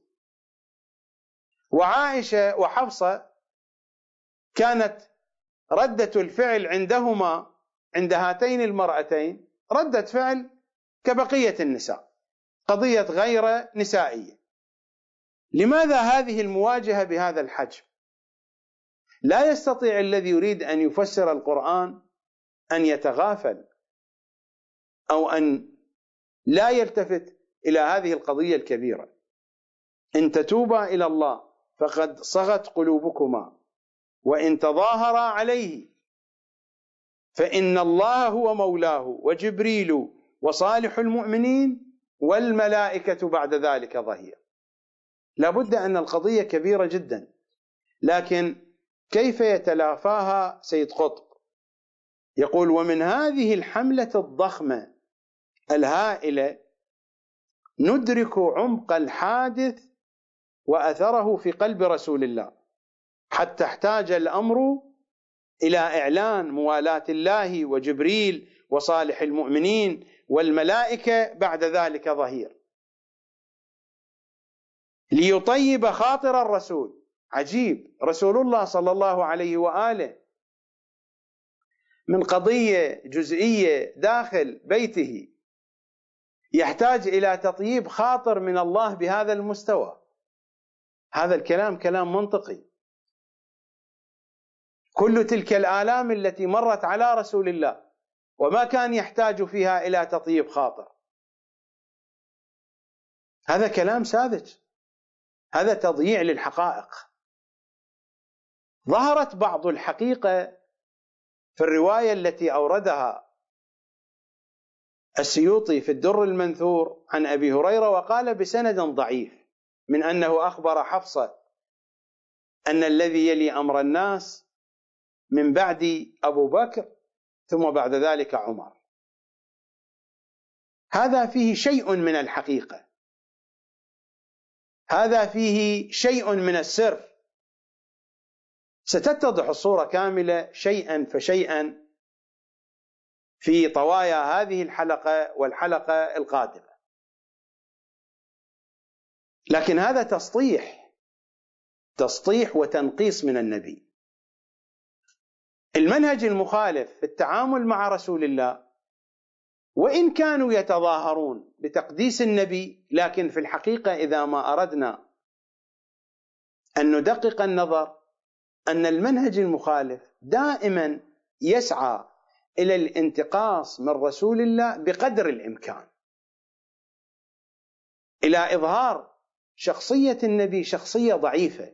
وعائشة وحفصة كانت ردة الفعل عندهما عند هاتين المرأتين ردة فعل كبقية النساء، قضية غير نسائية، لماذا هذه المواجهة بهذا الحجم؟ لا يستطيع الذي يريد أن يفسر القرآن أن يتغافل أو أن لا يلتفت إلى هذه القضية الكبيرة. إن تتوبا إلى الله فقد صغت قلوبكما، وإن تظاهرا عليه فإن الله هو مولاه وجبريل وصالح المؤمنين والملائكة بعد ذلك ظهير. لابد أن القضية كبيرة جدا، لكن كيف يتلافاها سيد قطب؟ يقول: ومن هذه الحملة الضخمة الهائلة ندرك عمق الحادث وأثره في قلب رسول الله، حتى احتاج الأمر إلى إعلان موالاة الله وجبريل وصالح المؤمنين والملائكة بعد ذلك ظهير، ليطيب خاطر الرسول. عجيب، رسول الله صلى الله عليه وآله من قضية جزئية داخل بيته يحتاج إلى تطييب خاطر من الله بهذا المستوى. هذا الكلام كلام منطقي. كل تلك الآلام التي مرت على رسول الله وما كان يحتاج فيها إلى تطيب خاطر، هذا كلام ساذج، هذا تضييع للحقائق. ظهرت بعض الحقيقة في الرواية التي أوردها السيوطي في الدر المنثور عن أبي هريرة، وقال بسند ضعيف، من أنه أخبر حفصة أن الذي يلي أمر الناس من بعد أبو بكر ثم بعد ذلك عمر. هذا فيه شيء من الحقيقة، هذا فيه شيء من السر، ستتضح الصورة كاملة شيئا فشيئا في طوايا هذه الحلقة والحلقة القادمة. لكن هذا تسطيح وتنقيص من النبي. المنهج المخالف في التعامل مع رسول الله، وإن كانوا يتظاهرون بتقديس النبي، لكن في الحقيقة إذا ما أردنا أن ندقق النظر أن المنهج المخالف دائما يسعى إلى الانتقاص من رسول الله بقدر الإمكان، إلى إظهار شخصية النبي شخصية ضعيفة.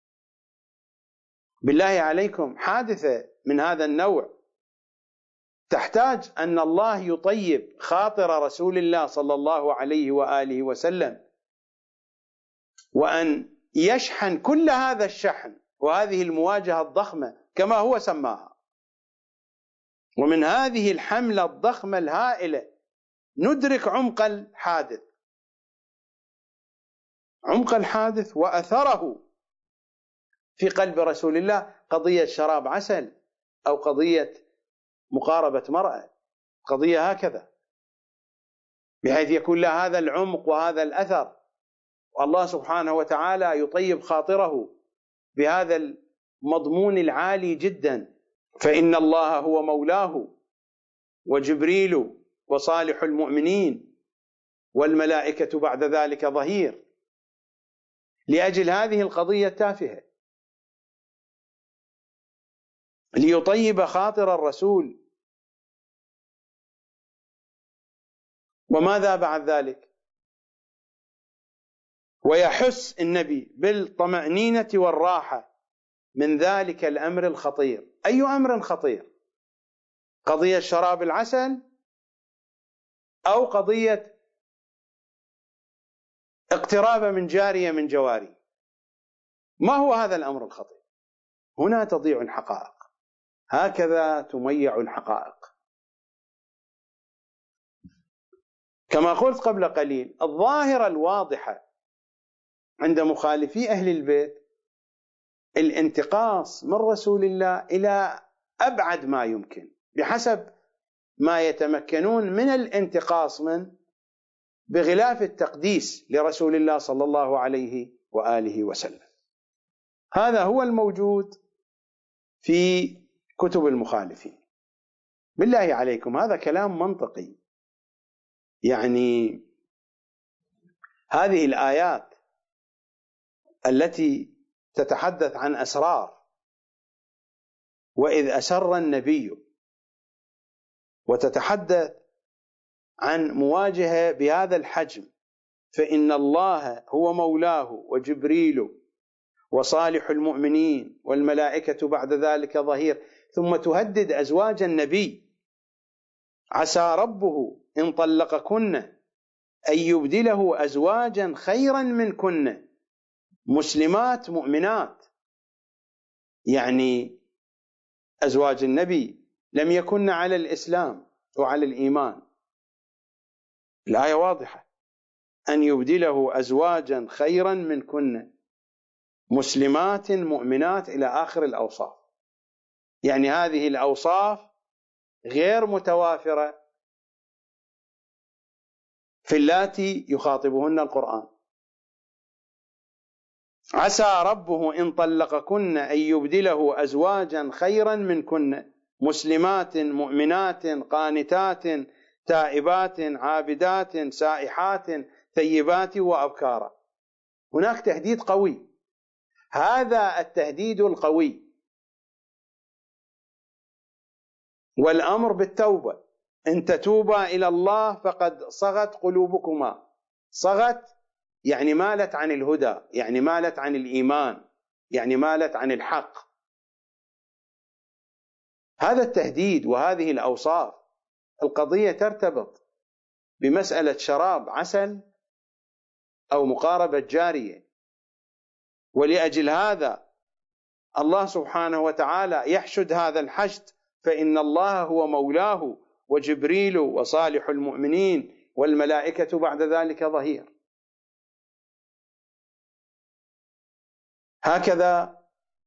بالله عليكم، حادثة من هذا النوع تحتاج أن الله يطيب خاطر رسول الله صلى الله عليه وآله وسلم، وأن يشحن كل هذا الشحن وهذه المواجهة الضخمة كما هو سماها. ومن هذه الحملة الضخمة الهائلة ندرك عمق الحادث وأثره في قلب رسول الله. قضية شراب عسل أو قضية مقاربة مرأة، قضية هكذا بحيث يكون لها هذا العمق وهذا الأثر، والله سبحانه وتعالى يطيب خاطره بهذا المضمون العالي جدا. فإن الله هو مولاه وجبريل وصالح المؤمنين والملائكة بعد ذلك ظهير، لأجل هذه القضية التافهة، ليطيب خاطر الرسول. وماذا بعد ذلك؟ ويحس النبي بالطمأنينة والراحة من ذلك الأمر الخطير. أي أمر خطير؟ قضية شراب العسل أو قضية اقتراب من جارية من جواري؟ ما هو هذا الأمر الخطير؟ هنا تضيع الحقائق، هكذا تميع الحقائق. كما قلت قبل قليل، الظاهرة الواضحة عند مخالفي أهل البيت الانتقاص من رسول الله إلى أبعد ما يمكن بحسب ما يتمكنون من الانتقاص من، بغلاف التقديس لرسول الله صلى الله عليه وآله وسلم. هذا هو الموجود في كتب المخالفين. بالله عليكم، هذا كلام منطقي. يعني هذه الآيات التي تتحدث عن أسرار، وإذ أسر النبي، وتتحدث عن مواجهة بهذا الحجم، فإن الله هو مولاه وجبريل وصالح المؤمنين والملائكة بعد ذلك ظهير، ثم تهدد أزواج النبي: عسى ربه إن طلقكن أن يبدله أزواجا خيرا منكن مسلمات مؤمنات. يعني أزواج النبي لم يكن على الإسلام وعلى الإيمان. الآية واضحة: أن يبدله أزواجا خيرا منكن مسلمات مؤمنات إلى آخر الأوصاف. يعني هذه الأوصاف غير متوافرة في اللاتي يخاطبهن القرآن. عسى ربه إن طلقكن أن يبدله أزواجا خيرا منكن مسلمات مؤمنات قانتات تائبات عابدات سائحات ثيبات وأبكارا. هناك تهديد قوي. هذا التهديد القوي والأمر بالتوبة: إن تتوبا إلى الله فقد صغت قلوبكما. صغت يعني مالت عن الهدى، يعني مالت عن الإيمان، يعني مالت عن الحق. هذا التهديد وهذه الأوصاف. القضية ترتبط بمسألة شراب عسل أو مقاربة جارية، ولأجل هذا الله سبحانه وتعالى يحشد هذا الحشد: فإن الله هو مولاه وجبريل وصالح المؤمنين والملائكة بعد ذلك ظهير. هكذا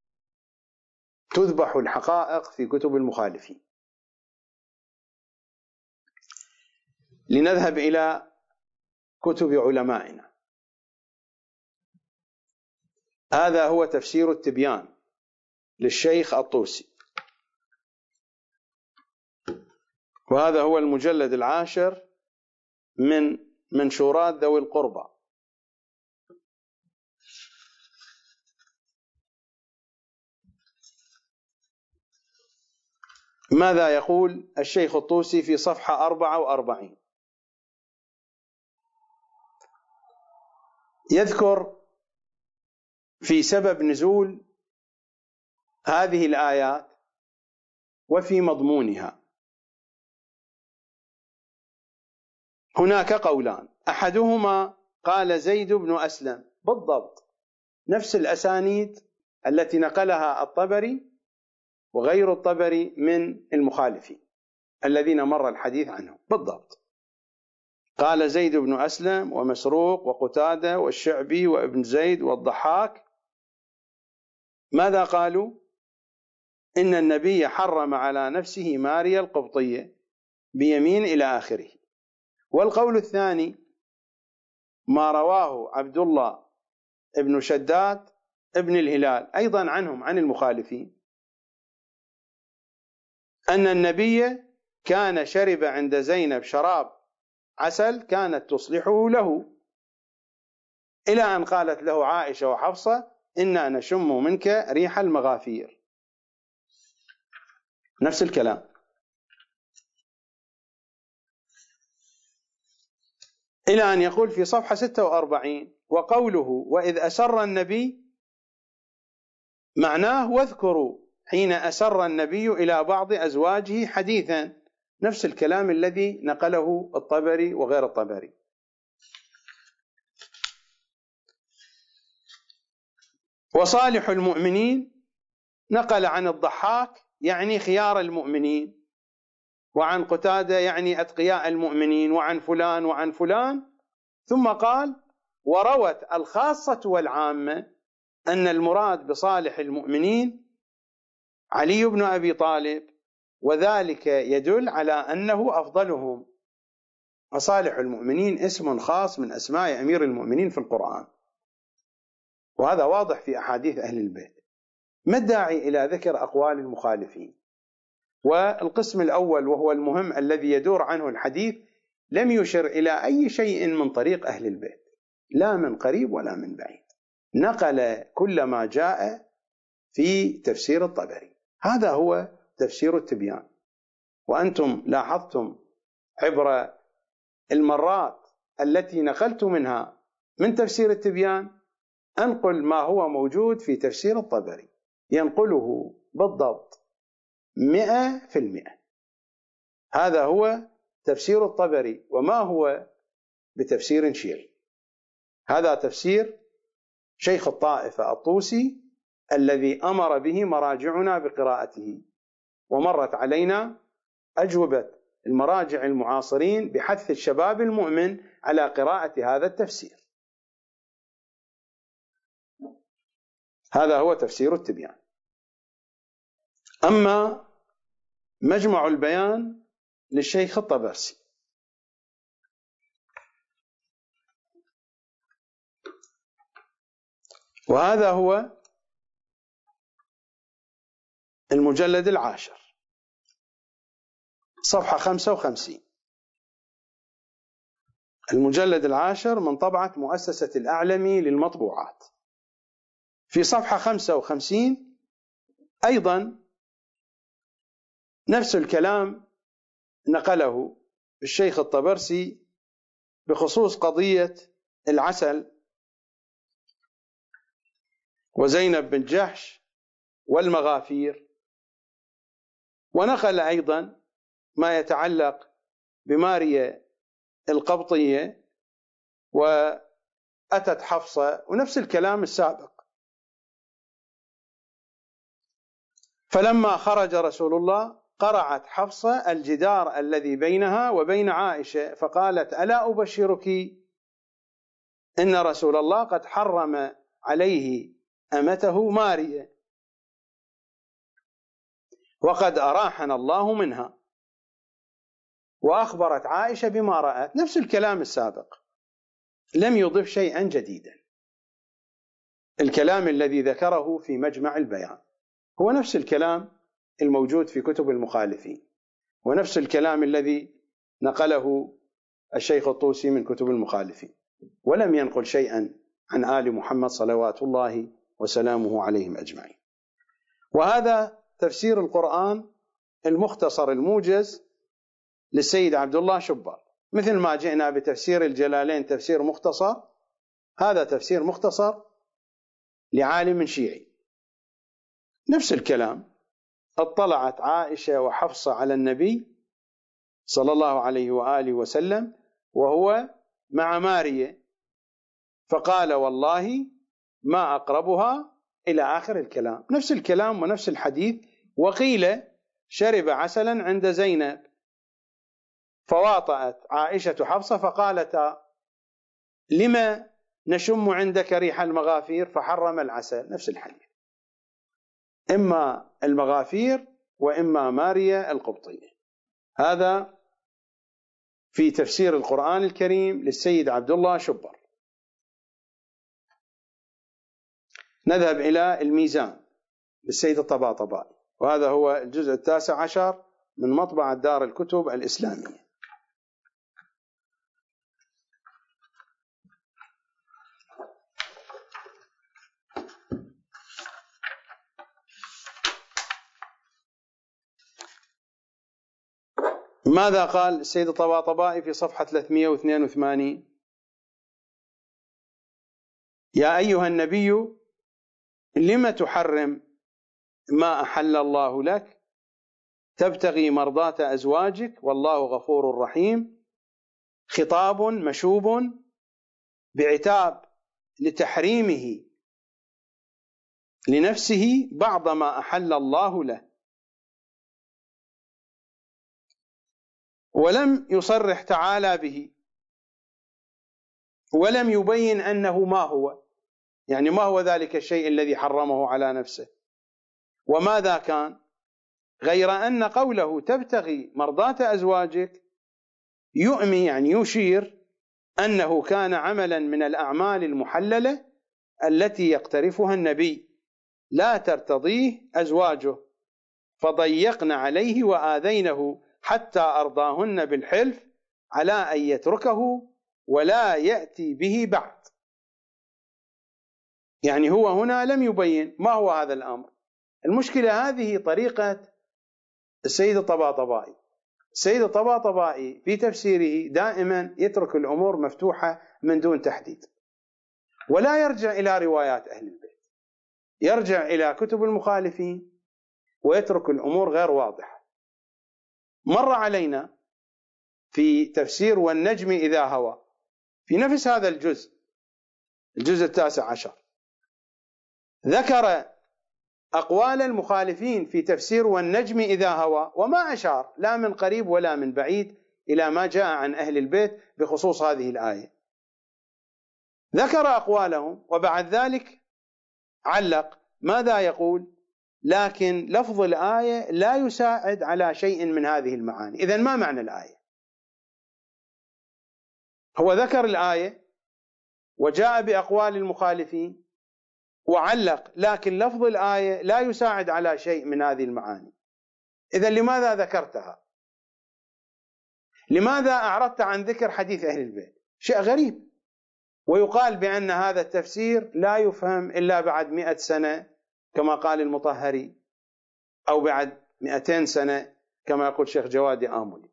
تذبح الحقائق في كتب المخالفين. لنذهب إلى كتب علمائنا. هذا هو تفسير التبيان للشيخ الطوسي، وهذا هو المجلد 10 من منشورات ذوي القربى. ماذا يقول الشيخ الطوسي في صفحة 44؟ يذكر في سبب نزول هذه الآيات وفي مضمونها. هناك قولان، أحدهما قال زيد بن أسلم، بالضبط نفس الأسانيد التي نقلها الطبري وغير الطبري من المخالفين الذين مر الحديث عنهم، بالضبط. قال زيد بن أسلم ومسروق وقتادة والشعبي وابن زيد والضحاك، ماذا قالوا؟ إن النبي حرم على نفسه ماريا القبطية بيمين إلى آخره. والقول الثاني ما رواه عبد الله ابن شداد ابن الهلال أيضا عنهم عن المخالفين، أن النبي كان شرب عند زينب شراب عسل كانت تصلحه له، إلى أن قالت له عائشة وحفصة إنا نشم منك ريح المغافير. نفس الكلام. إلى أن يقول في صفحة 46 وقوله وإذ أسر النبي معناه واذكروا حين أسر النبي إلى بعض أزواجه حديثا، نفس الكلام الذي نقله الطبري وغير الطبري. وصالح المؤمنين نقل عن الضحاك يعني خيار المؤمنين، وعن قتادة يعني أتقياء المؤمنين، وعن فلان وعن فلان، ثم قال وروت الخاصة والعامة أن المراد بصالح المؤمنين علي بن أبي طالب، وذلك يدل على أنه أفضلهم. وصالح المؤمنين اسم خاص من أسماء أمير المؤمنين في القرآن، وهذا واضح في أحاديث أهل البيت. ما الداعي إلى ذكر أقوال المخالفين؟ والقسم الأول وهو المهم الذي يدور عنه الحديث لم يشر إلى أي شيء من طريق أهل البيت، لا من قريب ولا من بعيد، نقل كل ما جاء في تفسير الطبري. هذا هو تفسير التبيان. وأنتم لاحظتم عبر المرات التي نقلت منها من تفسير التبيان أنقل ما هو موجود في تفسير الطبري، ينقله بالضبط 100%. هذا هو تفسير الطبري، وما هو بتفسير شيعي. هذا تفسير شيخ الطائفة الطوسي الذي أمر به مراجعنا بقراءته، ومرت علينا أجوبة المراجع المعاصرين بحث الشباب المؤمن على قراءة هذا التفسير. هذا هو تفسير التبيان. أما مجمع البيان للشيخ الطبرسي، وهذا هو المجلد 10 صفحة 55. المجلد 10 من طبعة مؤسسة الأعلمي للمطبوعات. في صفحة 55 أيضا نفس الكلام نقله الشيخ الطبرسي بخصوص قضية العسل وزينب بن جحش والمغافير، ونقل أيضا ما يتعلق بماريا القبطية وأتت حفصة، ونفس الكلام السابق. فلما خرج رسول الله قرعت حفصة الجدار الذي بينها وبين عائشة فقالت ألا أبشرك إن رسول الله قد حرم عليه أمته مارية وقد أراحنا الله منها، وأخبرت عائشة بما رأت، نفس الكلام السابق، لم يضف شيئا جديدا. الكلام الذي ذكره في مجمع البيان هو نفس الكلام الموجود في كتب المخالفين، ونفس الكلام الذي نقله الشيخ الطوسي من كتب المخالفين، ولم ينقل شيئا عن آل محمد صلوات الله وسلامه عليهم أجمعين. وهذا تفسير القرآن المختصر الموجز للسيد عبد الله شبر، مثل ما جئنا بتفسير الجلالين تفسير مختصر، هذا تفسير مختصر لعالم شيعي. نفس الكلام، اطلعت عائشة وحفصة على النبي صلى الله عليه وآله وسلم وهو مع مارية، فقال والله ما أقربها إلى آخر الكلام، نفس الكلام ونفس الحديث. وقيل شرب عسلا عند زينب فواطأت عائشة حفصة فقالتا لما نشم عندك ريح المغافير فحرم العسل، نفس الحديث، إما المغافير وإما ماريا القبطية. هذا في تفسير القرآن الكريم للسيد عبد الله شبر. نذهب إلى الميزان للسيد الطباطبائي، وهذا هو الجزء 19 من مطبعة دار الكتب الإسلامية. ماذا قال السيد الطباطبائي في صفحة 382؟ يا أيها النبي لم تحرم ما أحل الله لك تبتغي مرضاة أزواجك والله غفور رحيم. خطاب مشوب بعتاب لتحريمه لنفسه بعض ما أحل الله له، ولم يصرح تعالى به، ولم يبين أنه ما هو، يعني ما هو ذلك الشيء الذي حرمه على نفسه وماذا كان، غير أن قوله تبتغي مرضاة أزواجك يؤمي، يعني يشير أنه كان عملا من الأعمال المحللة التي يقترفها النبي لا ترتضيه أزواجه، فضيقن عليه وآذينه حتى أرضاهن بالحلف على أن يتركه ولا يأتي به بعد. يعني هو هنا لم يبين ما هو هذا الأمر. المشكلة هذه طريقة السيد الطباطبائي. السيد الطباطبائي في تفسيره دائما يترك الأمور مفتوحة من دون تحديد، ولا يرجع إلى روايات أهل البيت، يرجع إلى كتب المخالفين ويترك الأمور غير واضحة. مر علينا في تفسير والنجم إذا هوى في نفس هذا الجزء 19 ذكر أقوال المخالفين في تفسير والنجم إذا هوى، وما أشار لا من قريب ولا من بعيد إلى ما جاء عن أهل البيت بخصوص هذه الآية. ذكر أقوالهم وبعد ذلك علق ماذا يقول؟ لكن لفظ الآية لا يساعد على شيء من هذه المعاني. إذن ما معنى الآية؟ هو ذكر الآية وجاء بأقوال المخالفين وعلق، لكن لفظ الآية لا يساعد على شيء من هذه المعاني. إذن لماذا ذكرتها؟ لماذا أعرضت عن ذكر حديث أهل البيت؟ شيء غريب. ويقال بأن هذا التفسير لا يفهم إلا بعد 100 سنة كما قال المطهري، أو بعد 200 سنة كما يقول شيخ جوادي آملي.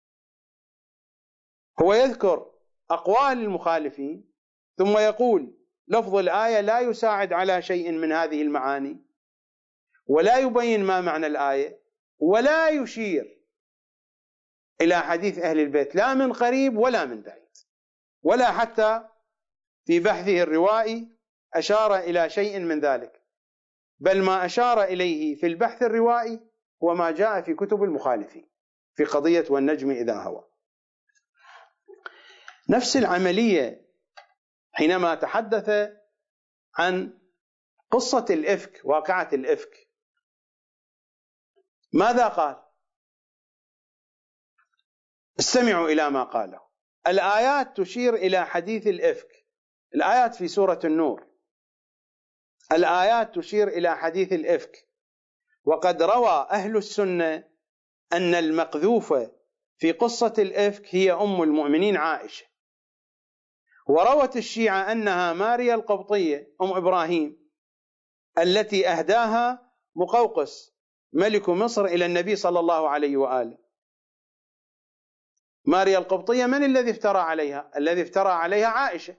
هو يذكر أقوال المخالفين ثم يقول لفظ الآية لا يساعد على شيء من هذه المعاني، ولا يبين ما معنى الآية، ولا يشير إلى حديث أهل البيت لا من قريب ولا من بعيد، ولا حتى في بحثه الروائي أشار إلى شيء من ذلك، بل ما أشار إليه في البحث الروائي هو ما جاء في كتب المخالفين في قضية والنجم إذا هوى. نفس العملية حينما تحدث عن قصة الإفك، واقعة الإفك، ماذا قال؟ استمعوا إلى ما قاله. الآيات تشير إلى حديث الإفك، الآيات في سورة النور، الآيات تشير إلى حديث الإفك. وقد روى أهل السنة أن المقذوفة في قصة الإفك هي أم المؤمنين عائشة، وروت الشيعة أنها ماريا القبطية أم إبراهيم التي أهداها مقوقس ملك مصر إلى النبي صلى الله عليه وآله. ماريا القبطية من الذي افترى عليها؟ الذي افترى عليها عائشة.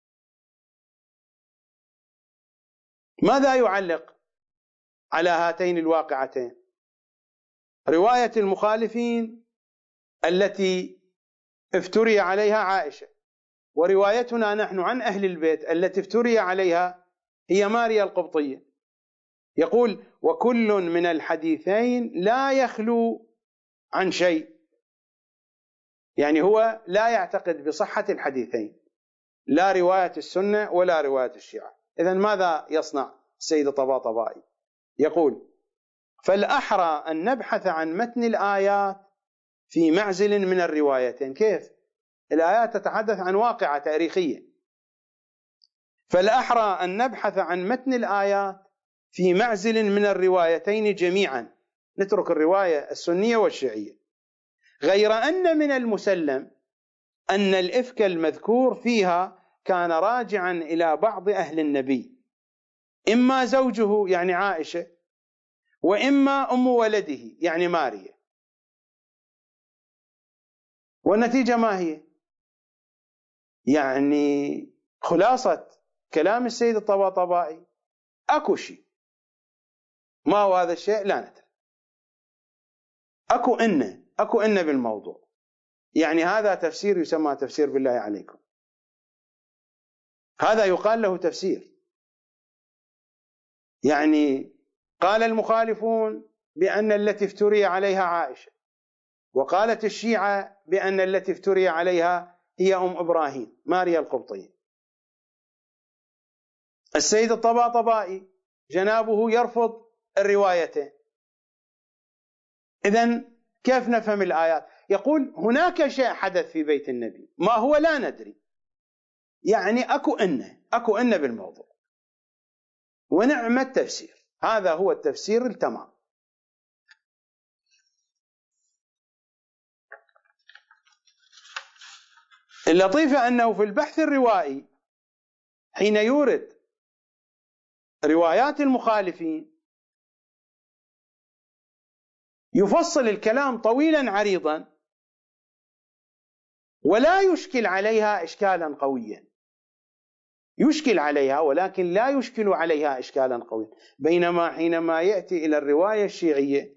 ماذا يعلق على هاتين الواقعتين؟ رواية المخالفين التي افتري عليها عائشة، وروايتنا نحن عن أهل البيت التي افتري عليها هي ماريا القبطية. يقول: وكل من الحديثين لا يخلو عن شيء، يعني هو لا يعتقد بصحة الحديثين، لا رواية السنة ولا رواية الشيعة. إذن ماذا يصنع السيد الطباطبائي؟ يقول: فالأحرى أن نبحث عن متن الآيات في معزل من الروايتين. كيف؟ الآيات تتحدث عن واقعة تاريخية، فالأحرى أن نبحث عن متن الآيات في معزل من الروايتين جميعا، نترك الرواية السنية والشيعية، غير أن من المسلم أن الإفك المذكور فيها كان راجعا إلى بعض أهل النبي، إما زوجه يعني عائشة، وإما أم ولده يعني ماريا. والنتيجة ما هي؟ يعني خلاصة كلام السيد الطباطبائي أكو شيء، ما هو هذا الشيء؟ لا ندري. أكو إن بالموضوع، يعني هذا تفسير يسمى تفسير بالله عليكم، هذا يقال له تفسير. يعني قال المخالفون بأن التي افتري عليها عائشة، وقالت الشيعة بأن التي افتري عليها هي أم إبراهيم ماريا القبطية. السيد الطباطبائي جنابه يرفض الروايتين. إذن كيف نفهم الآيات؟ يقول هناك شيء حدث في بيت النبي، ما هو لا ندري، يعني أكو إن بالموضوع، ونعم التفسير، هذا هو التفسير التمام. اللطيفة أنه في البحث الروائي حين يورد روايات المخالفين يفصل الكلام طويلا عريضا ولا يشكل عليها إشكالا قويا، يشكل عليها ولكن لا يشكل عليها إشكالا قويا. بينما حينما يأتي إلى الرواية الشيعية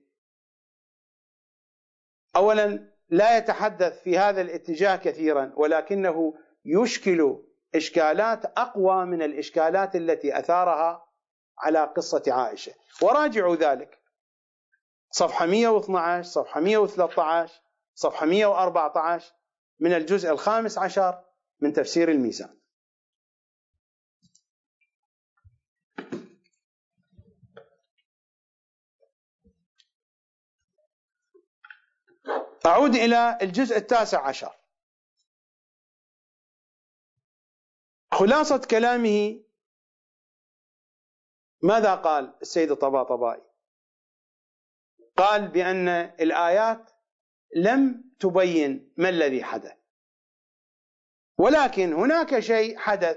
أولا لا يتحدث في هذا الاتجاه كثيرا، ولكنه يشكل إشكالات أقوى من الإشكالات التي أثارها على قصة عائشة. وراجعوا ذلك صفحة 112، صفحة 113، صفحة 114 من الجزء 15 من تفسير الميزان. أعود إلى الجزء 19. خلاصة كلامه ماذا قال السيد الطباطبائي؟ قال بأن الآيات لم تبين ما الذي حدث، ولكن هناك شيء حدث.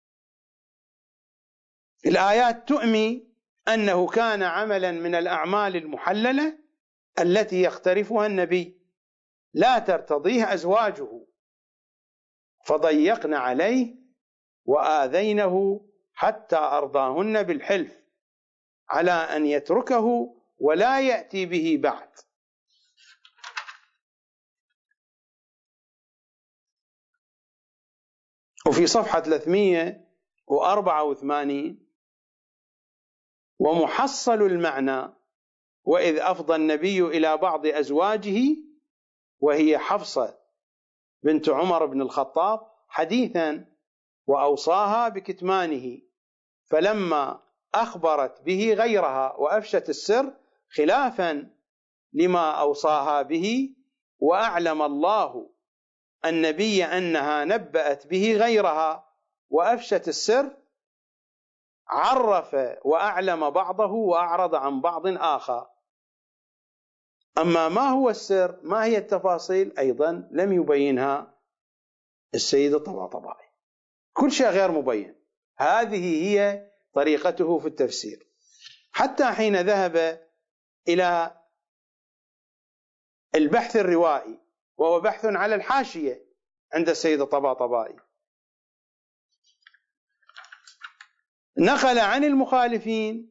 الآيات تؤمي أنه كان عملا من الأعمال المحللة التي يقترفها النبي لا ترتضيه أزواجه، فضيقن عليه وآذينه حتى أرضاهن بالحلف على أن يتركه ولا يأتي به بعد. وفي صفحة 384: ومحصل المعنى: وإذ أفضى النبي إلى بعض أزواجه وهي حفصة بنت عمر بن الخطاب حديثا وأوصاها بكتمانه، فلما أخبرت به غيرها وأفشت السر خلافا لما أوصاها به، وأعلم الله النبي أنها نبأت به غيرها وأفشت السر، عرف وأعلم بعضه وأعرض عن بعض آخر. أما ما هو السر، ما هي التفاصيل، أيضا لم يبينها السيد الطباطبائي، كل شيء غير مبين. هذه هي طريقته في التفسير، حتى حين ذهب إلى البحث الروائي، وهو بحث على الحاشية عند السيد الطباطبائي، نقل عن المخالفين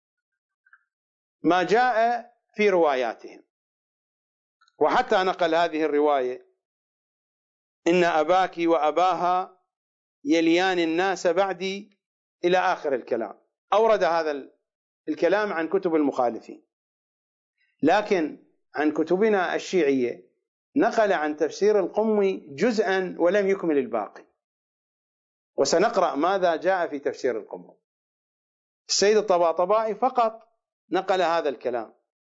ما جاء في رواياتهم، وحتى نقل هذه الرواية: إن أباك وأباها يليان الناس بعدي، إلى آخر الكلام. أورد هذا الكلام عن كتب المخالفين، لكن عن كتبنا الشيعية نقل عن تفسير القمي جزءا ولم يكمل الباقي، وسنقرأ ماذا جاء في تفسير القمي. السيد الطباطبائي فقط نقل هذا الكلام،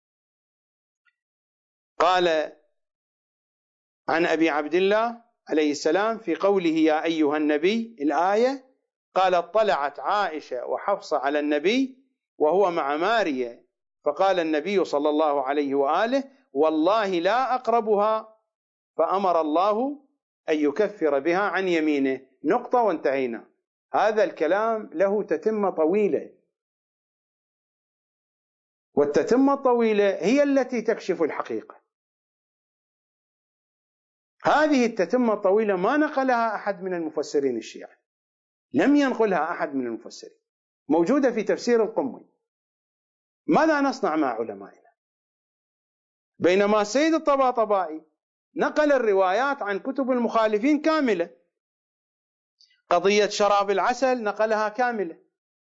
قال عن أبي عبد الله عليه السلام في قوله يا أيها النبي الآية، قال اطلعت عائشة وحفصة على النبي وهو مع ماريا، فقال النبي صلى الله عليه وآله والله لا أقربها، فأمر الله أن يكفر بها عن يمينه. نقطة وانتهينا. هذا الكلام له تتمة طويلة، والتتمة الطويلة هي التي تكشف الحقيقة. هذه التتمة الطويلة ما نقلها أحد من المفسرين الشيعة، لم ينقلها أحد من المفسرين، موجودة في تفسير القمي. ماذا نصنع مع علمائنا؟ بينما السيد الطباطبائي نقل الروايات عن كتب المخالفين كاملة. قضية شراب العسل نقلها كاملة،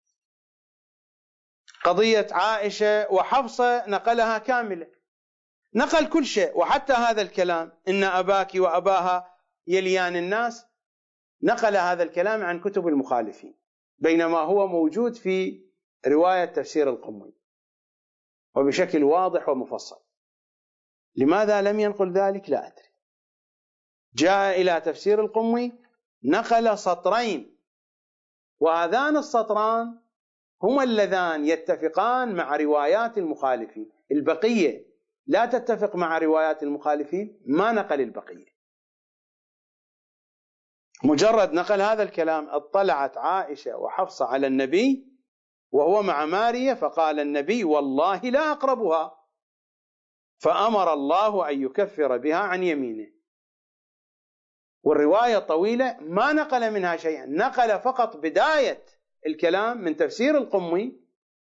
قضية عائشة وحفصة نقلها كاملة، نقل كل شيء. وحتى هذا الكلام إن أباك وأباها يليان الناس، نقل هذا الكلام عن كتب المخالفين، بينما هو موجود في رواية تفسير القمي وبشكل واضح ومفصل. لماذا لم ينقل ذلك؟ لا أدري. جاء إلى تفسير القمي نقل سطرين، وهذان السطران هما اللذان يتفقان مع روايات المخالفين. البقية لا تتفق مع روايات المخالفين، ما نقل البقية، مجرد نقل هذا الكلام: اطلعت عائشة وحفصة على النبي وهو مع ماريا، فقال النبي والله لا أقربها، فأمر الله أن يكفر بها عن يمينه. والرواية طويلة ما نقل منها شيئا، نقل فقط بداية الكلام من تفسير القمي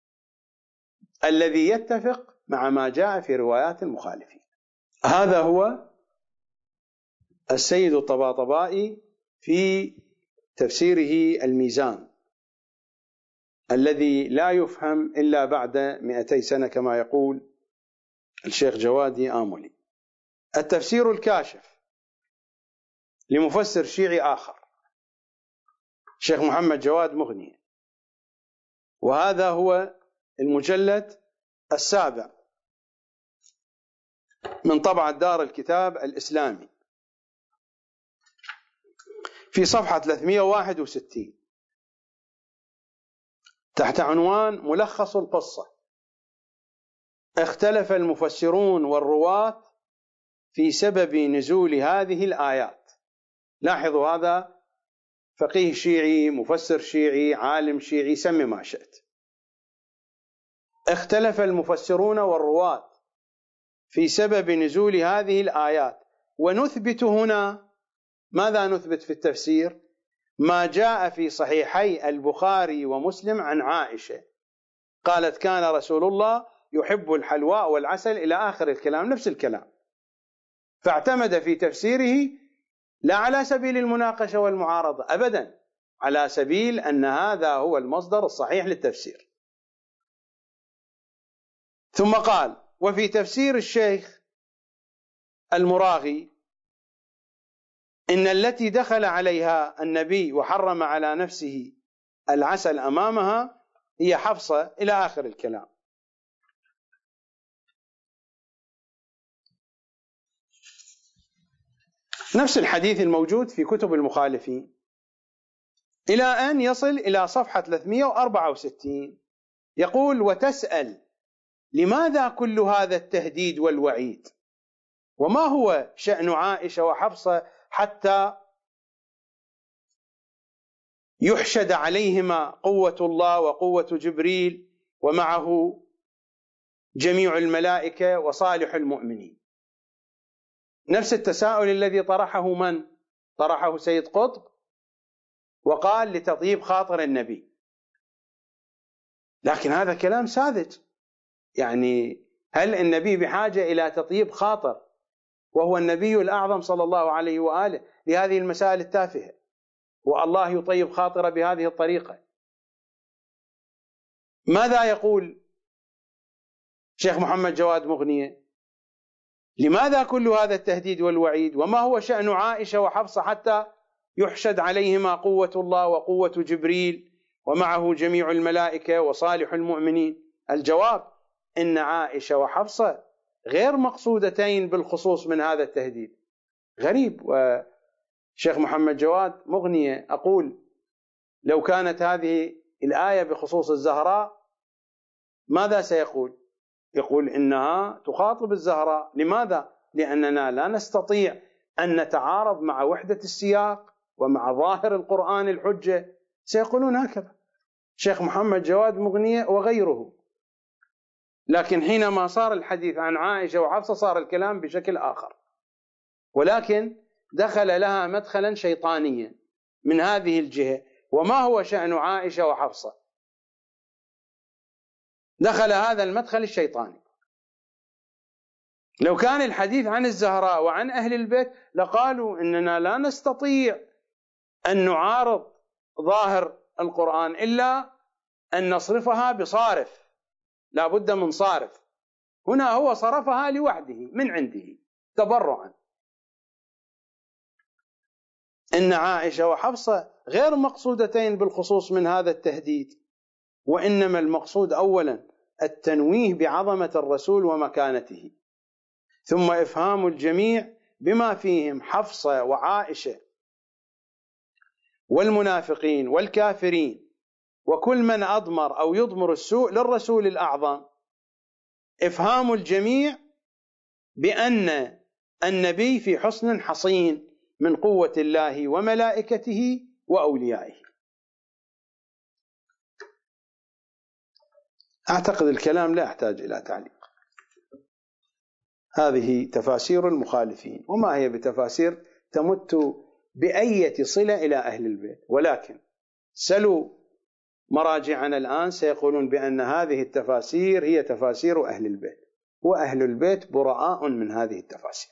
الذي يتفق مع ما جاء في روايات المخالفين. هذا هو السيد الطباطبائي في تفسيره الميزان، الذي لا يفهم إلا بعد 200 سنة كما يقول الشيخ جوادي آملي. التفسير الكاشف لمفسر شيعي آخر، الشيخ محمد جواد مغني، وهذا هو المجلد 7 من طبعة دار الكتاب الإسلامي، في صفحة 361 تحت عنوان ملخص القصة: اختلف المفسرون والرواة في سبب نزول هذه الآيات. لاحظوا، هذا فقيه شيعي، مفسر شيعي، عالم شيعي، سمي ما شئت. اختلف المفسرون والرواة في سبب نزول هذه الآيات، ونثبت هنا، ماذا نثبت في التفسير؟ ما جاء في صحيحي البخاري ومسلم عن عائشة قالت كان رسول الله يحب الحلواء والعسل، إلى آخر الكلام، نفس الكلام. فاعتمد في تفسيره لا على سبيل المناقشة والمعارضة أبدا، على سبيل أن هذا هو المصدر الصحيح للتفسير. ثم قال: وفي تفسير الشيخ المراغي إن التي دخل عليها النبي وحرم على نفسه العسل أمامها هي حفصة إلى آخر الكلام. نفس الحديث الموجود في كتب المخالفين إلى أن يصل إلى صفحة 364 يقول: وتسأل لماذا كل هذا التهديد والوعيد؟ وما هو شأن عائشة وحفصة حتى يحشد عليهما قوة الله وقوة جبريل ومعه جميع الملائكة وصالح المؤمنين؟ نفس التساؤل الذي طرحه من؟ طرحه سيد قطب، وقال لتطيب خاطر النبي. لكن هذا كلام ساذج. يعني هل النبي بحاجة إلى تطيب خاطر وهو النبي الأعظم صلى الله عليه وآله لهذه المسائل التافهة، والله يطيب خاطر بهذه الطريقة؟ ماذا يقول شيخ محمد جواد مغنية؟ لماذا كل هذا التهديد والوعيد؟ وما هو شأن عائشة وحفصة حتى يحشد عليهما قوة الله وقوة جبريل ومعه جميع الملائكة وصالح المؤمنين؟ الجواب: إن عائشة وحفصة غير مقصودتين بالخصوص من هذا التهديد. غريب. وشيخ محمد جواد مغنية أقول: لو كانت هذه الآية بخصوص الزهراء ماذا سيقول؟ يقول إنها تخاطب الزهراء. لماذا؟ لأننا لا نستطيع أن نتعارض مع وحدة السياق ومع ظاهر القرآن الحجة. سيقولون هكذا شيخ محمد جواد مغنية وغيره. لكن حينما صار الحديث عن عائشة وحفصة صار الكلام بشكل آخر، ولكن دخل لها مدخلا شيطانيا من هذه الجهة. وما هو شأن عائشة وحفصة؟ دخل هذا المدخل الشيطاني. لو كان الحديث عن الزهراء وعن أهل البيت لقالوا إننا لا نستطيع أن نعارض ظاهر القرآن إلا أن نصرفها بصارف، لا بد من صارف. هنا هو صرفها لوحده من عنده تبرعا. إن عائشة وحفصة غير مقصودتين بالخصوص من هذا التهديد، وإنما المقصود أولا التنويه بعظمة الرسول ومكانته، ثم إفهام الجميع بما فيهم حفصة وعائشة والمنافقين والكافرين وكل من أضمر أو يضمر السوء للرسول الأعظم. إفهام الجميع بأن النبي في حصن حصين من قوة الله وملائكته وأوليائه. أعتقد الكلام لا يحتاج إلى تعليق. هذه تفاسير المخالفين، وما هي بتفاسير تمت بأية صلة إلى أهل البيت. ولكن سلوا مراجعنا الآن سيقولون بأن هذه التفاسير هي تفاسير أهل البيت، وأهل البيت براء من هذه التفاسير.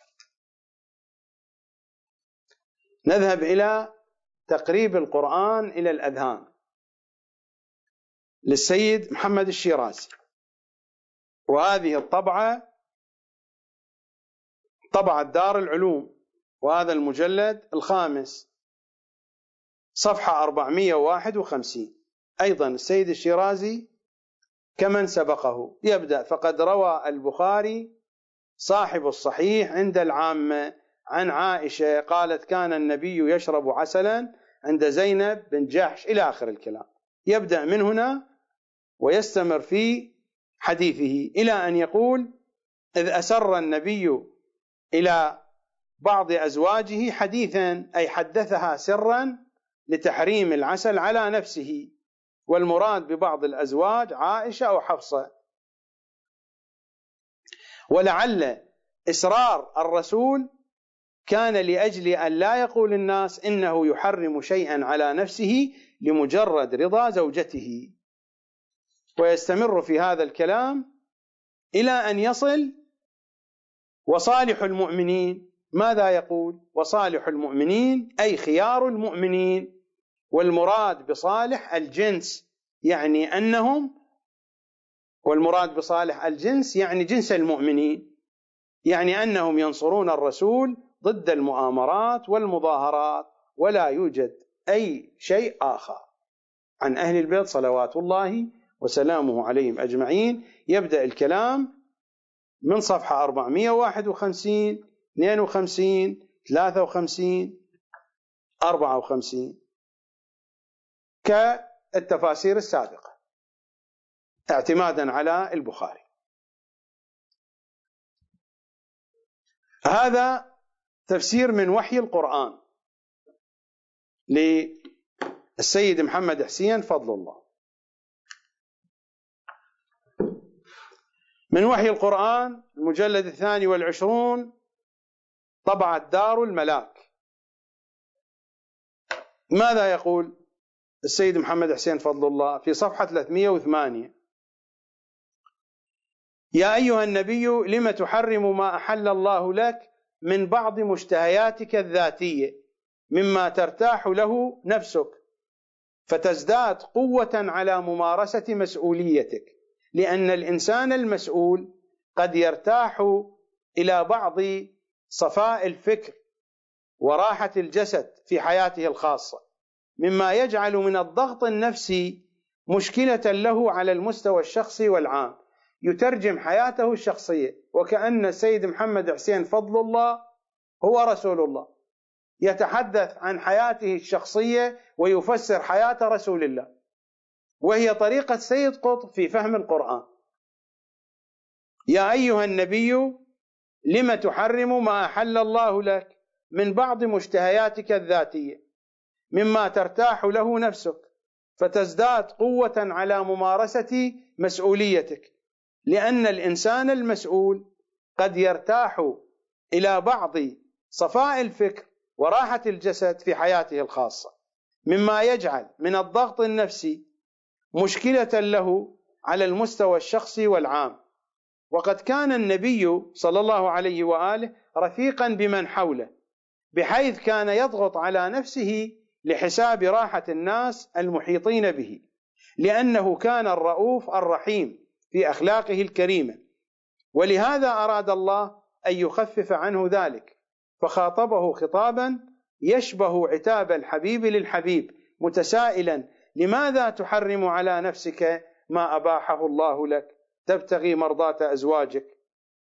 نذهب إلى تقريب القرآن إلى الأذهان للسيد محمد الشيرازي، وهذه الطبعة طبعة دار العلوم، وهذا المجلد الخامس صفحة 451. أيضا السيد الشيرازي كمن سبقه يبدأ: فقد روى البخاري صاحب الصحيح عند العامة عن عائشة قالت: كان النبي يشرب عسلا عند زينب بن جحش، إلى آخر الكلام. يبدأ من هنا ويستمر في حديثه إلى أن يقول: إذ أسر النبي إلى بعض أزواجه حديثا، أي حدثها سرا لتحريم العسل على نفسه، والمراد ببعض الأزواج عائشة أو حفصة. ولعل إسرار الرسول كان لأجل أن لا يقول الناس إنه يحرم شيئا على نفسه لمجرد رضا زوجته. ويستمر في هذا الكلام إلى أن يصل: وصالح المؤمنين. ماذا يقول؟ وصالح المؤمنين أي خيار المؤمنين، والمراد بصالح الجنس يعني أنهم، والمراد بصالح الجنس يعني جنس المؤمنين، يعني أنهم ينصرون الرسول ضد المؤامرات والمظاهرات، ولا يوجد أي شيء آخر. عن أهل البيت صلوات الله وسلامه عليهم أجمعين. يبدأ الكلام من صفحة 451 52 53 54 كالتفاسير السابقة اعتمادا على البخاري. هذا تفسير من وحي القرآن للسيد محمد حسين فضل الله. من وحي القرآن المجلد 22 طبعة دار الملاك. ماذا يقول السيد محمد حسين فضل الله في صفحة 308؟ يا أيها النبي لم تحرم ما أحل الله لك من بعض مشتهياتك الذاتية مما ترتاح له نفسك فتزداد قوة على ممارسة مسؤوليتك، لأن الإنسان المسؤول قد يرتاح إلى بعض صفاء الفكر وراحة الجسد في حياته الخاصة، مما يجعل من الضغط النفسي مشكلة له على المستوى الشخصي والعام، يترجم حياته الشخصية وكأن السيد محمد حسين فضل الله هو رسول الله، يتحدث عن حياته الشخصية ويفسر حياة رسول الله، وهي طريقة سيد قطب في فهم القرآن. يا أيها النبي لم تحرم ما أحل الله لك من بعض مشتهياتك الذاتية مما ترتاح له نفسك فتزداد قوة على ممارسة مسؤوليتك، لأن الإنسان المسؤول قد يرتاح إلى بعض صفاء الفكر وراحة الجسد في حياته الخاصة، مما يجعل من الضغط النفسي مشكلة له على المستوى الشخصي والعام. وقد كان النبي صلى الله عليه وآله رفيقا بمن حوله، بحيث كان يضغط على نفسه لحساب راحة الناس المحيطين به، لأنه كان الرؤوف الرحيم في أخلاقه الكريمة، ولهذا أراد الله أن يخفف عنه ذلك، فخاطبه خطابا يشبه عتاب الحبيب للحبيب متسائلا: لماذا تحرم على نفسك ما أباحه الله لك تبتغي مرضاة أزواجك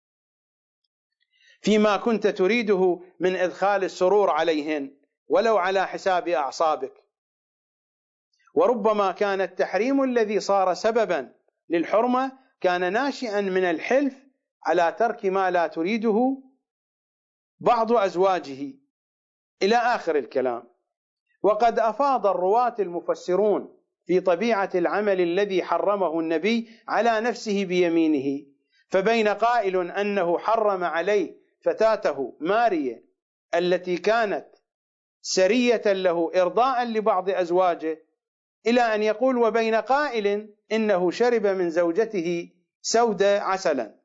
فيما كنت تريده من إدخال السرور عليهن ولو على حساب أعصابك. وربما كان التحريم الذي صار سببا للحرمة كان ناشئا من الحلف على ترك ما لا تريده بعض أزواجه إلى آخر الكلام. وقد أفاض الرواة المفسرون في طبيعة العمل الذي حرمه النبي على نفسه بيمينه، فبين قائل أنه حرم عليه فتاته ماريا التي كانت سرية له إرضاء لبعض أزواجه، إلى أن يقول وبين قائل إنه شرب من زوجته سودة عسلا،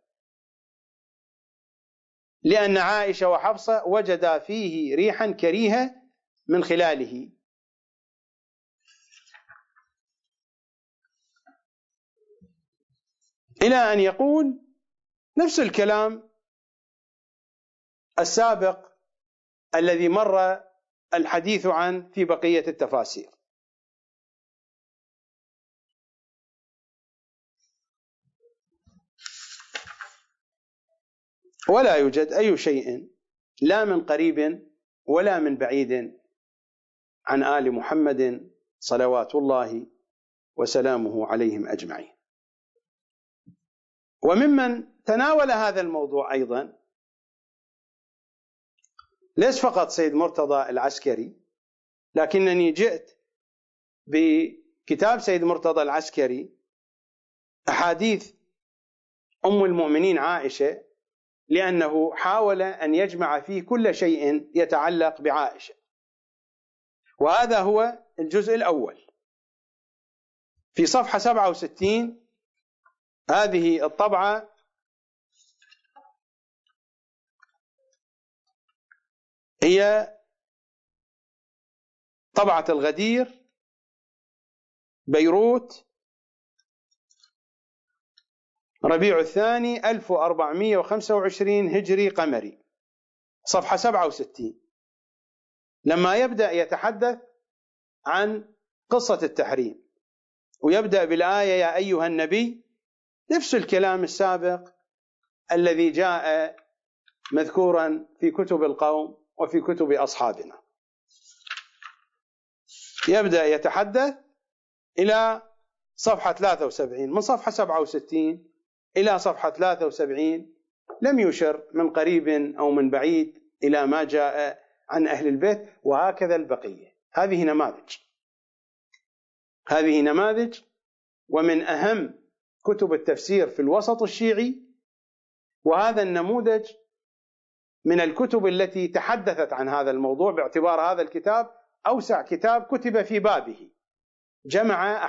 لأن عائشة وحفصة وجدا فيه ريحا كريهة من خلاله. إلى أن يقول نفس الكلام السابق الذي مر الحديث عنه في بقية التفاسير. ولا يوجد أي شيء لا من قريب ولا من بعيد عن آل محمد صلوات الله وسلامه عليهم أجمعين. وممن تناول هذا الموضوع أيضا ليس فقط سيد مرتضى العسكري، لكنني جئت بكتاب سيد مرتضى العسكري أحاديث أم المؤمنين عائشة، لأنه حاول أن يجمع فيه كل شيء يتعلق بعائشة، وهذا هو الجزء الأول في صفحة 67. هذه الطبعة هي طبعة الغدير بيروت ربيع الثاني 1425 هجري قمري، صفحة 67، لما يبدأ يتحدث عن قصة التحريم. ويبدأ بالآية يا أيها النبي، نفس الكلام السابق الذي جاء مذكورا في كتب القوم وفي كتب أصحابنا. يبدأ يتحدث إلى صفحة 73، من صفحة 67 إلى صفحة 73 لم يشر من قريب أو من بعيد إلى ما جاء عن أهل البيت، وهكذا البقية. هذه نماذج ومن أهم كتب التفسير في الوسط الشيعي، وهذا النموذج من الكتب التي تحدثت عن هذا الموضوع، باعتبار هذا الكتاب أوسع كتاب كتب في بابه. جمع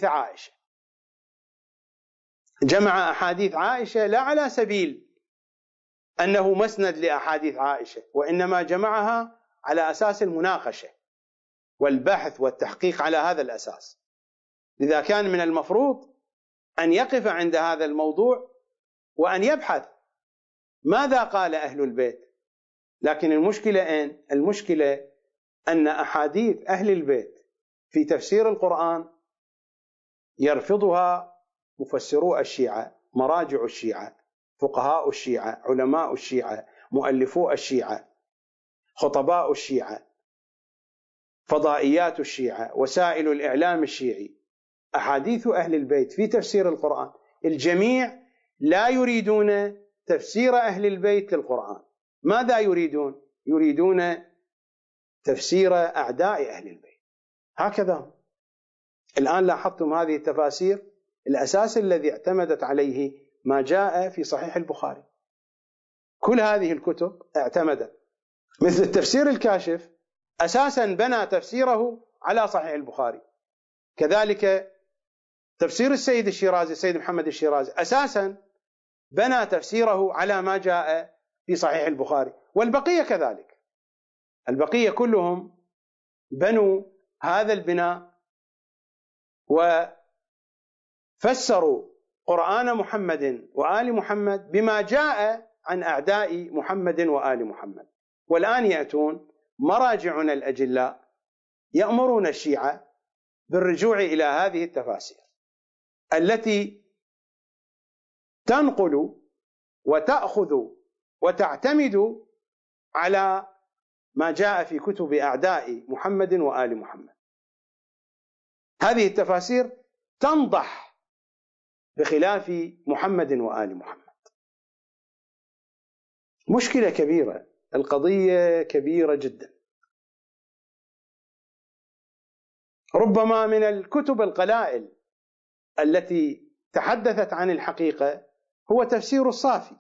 أحاديث عائشة لا على سبيل أنه مسند لأحاديث عائشة، وإنما جمعها على أساس المناقشة والبحث والتحقيق على هذا الأساس. لذا كان من المفروض أن يقف عند هذا الموضوع وأن يبحث ماذا قال أهل البيت. لكن المشكلة أن أحاديث أهل البيت في تفسير القرآن يرفضها مفسرو الشيعة، مراجع الشيعة، فقهاء الشيعة، علماء الشيعة، مؤلفو الشيعة، خطباء الشيعة، فضائيات الشيعة، وسائل الإعلام الشيعي. أحاديث أهل البيت في تفسير القرآن، الجميع لا يريدون تفسير أهل البيت للقرآن. ماذا يريدون؟ يريدون تفسير أعداء أهل البيت. هكذا الآن لاحظتم هذه التفاسير، الأساس الذي اعتمدت عليه ما جاء في صحيح البخاري. كل هذه الكتب اعتمدت، مثل التفسير الكاشف أساسا بنى تفسيره على صحيح البخاري، كذلك تفسير السيد الشيرازي، السيد محمد الشيرازي، أساسا بنى تفسيره على ما جاء في صحيح البخاري، والبقية كذلك. البقية كلهم بنوا هذا البناء وفسروا قرآن محمد وآل محمد بما جاء عن أعداء محمد وآل محمد. والآن يأتون مراجعنا الأجلاء يأمرون الشيعة بالرجوع إلى هذه التفاسير التي تنقل وتأخذ وتعتمد على ما جاء في كتب أعداء محمد وآل محمد. هذه التفاسير تنضح بخلاف محمد وآل محمد. مشكلة كبيرة، القضية كبيرة جدا. ربما من الكتب القلائل التي تحدثت عن الحقيقة هو تفسير الصافي.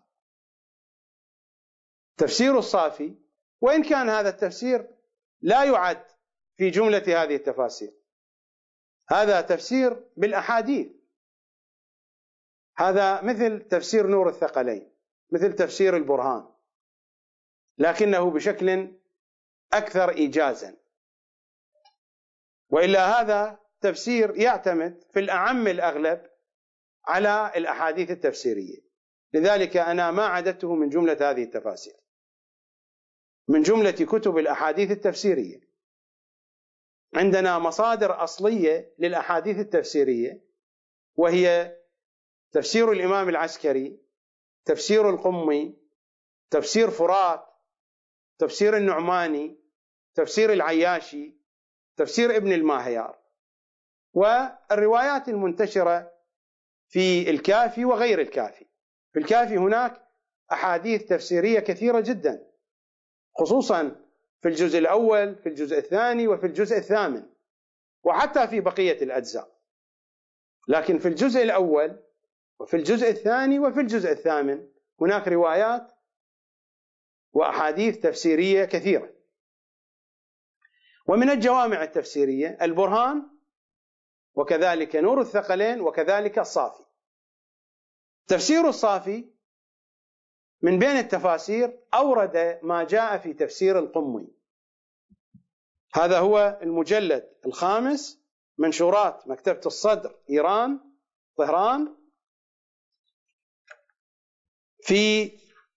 تفسير الصافي، وإن كان هذا التفسير لا يعد في جملة هذه التفاسير، هذا تفسير بالأحاديث، هذا مثل تفسير نور الثقلين، مثل تفسير البرهان، لكنه بشكل أكثر إيجازا. وإلا هذا تفسير يعتمد في الأعم الأغلب على الأحاديث التفسيرية. لذلك أنا ما عددته من جملة هذه التفاسير، من جملة كتب الأحاديث التفسيرية. عندنا مصادر أصلية للأحاديث التفسيرية، وهي تفسير الإمام العسكري، تفسير القمي، تفسير فرات، تفسير النعماني، تفسير العياشي، تفسير ابن الماهيار، والروايات المنتشرة في الكافي وغير الكافي. في الكافي هناك أحاديث تفسيرية كثيرة جدا، خصوصا في الجزء الأول، في الجزء الثاني، وفي الجزء الثامن، وحتى في بقية الأجزاء. لكن في الجزء الأول وفي الجزء الثاني وفي الجزء الثامن هناك روايات وأحاديث تفسيرية كثيرة. ومن الجوامع التفسيرية البرهان، وكذلك نور الثقلين، وكذلك الصافي. تفسير الصافي من بين التفاسير أورد ما جاء في تفسير القمي. هذا هو المجلد الخامس، منشورات مكتبة الصدر إيران طهران، في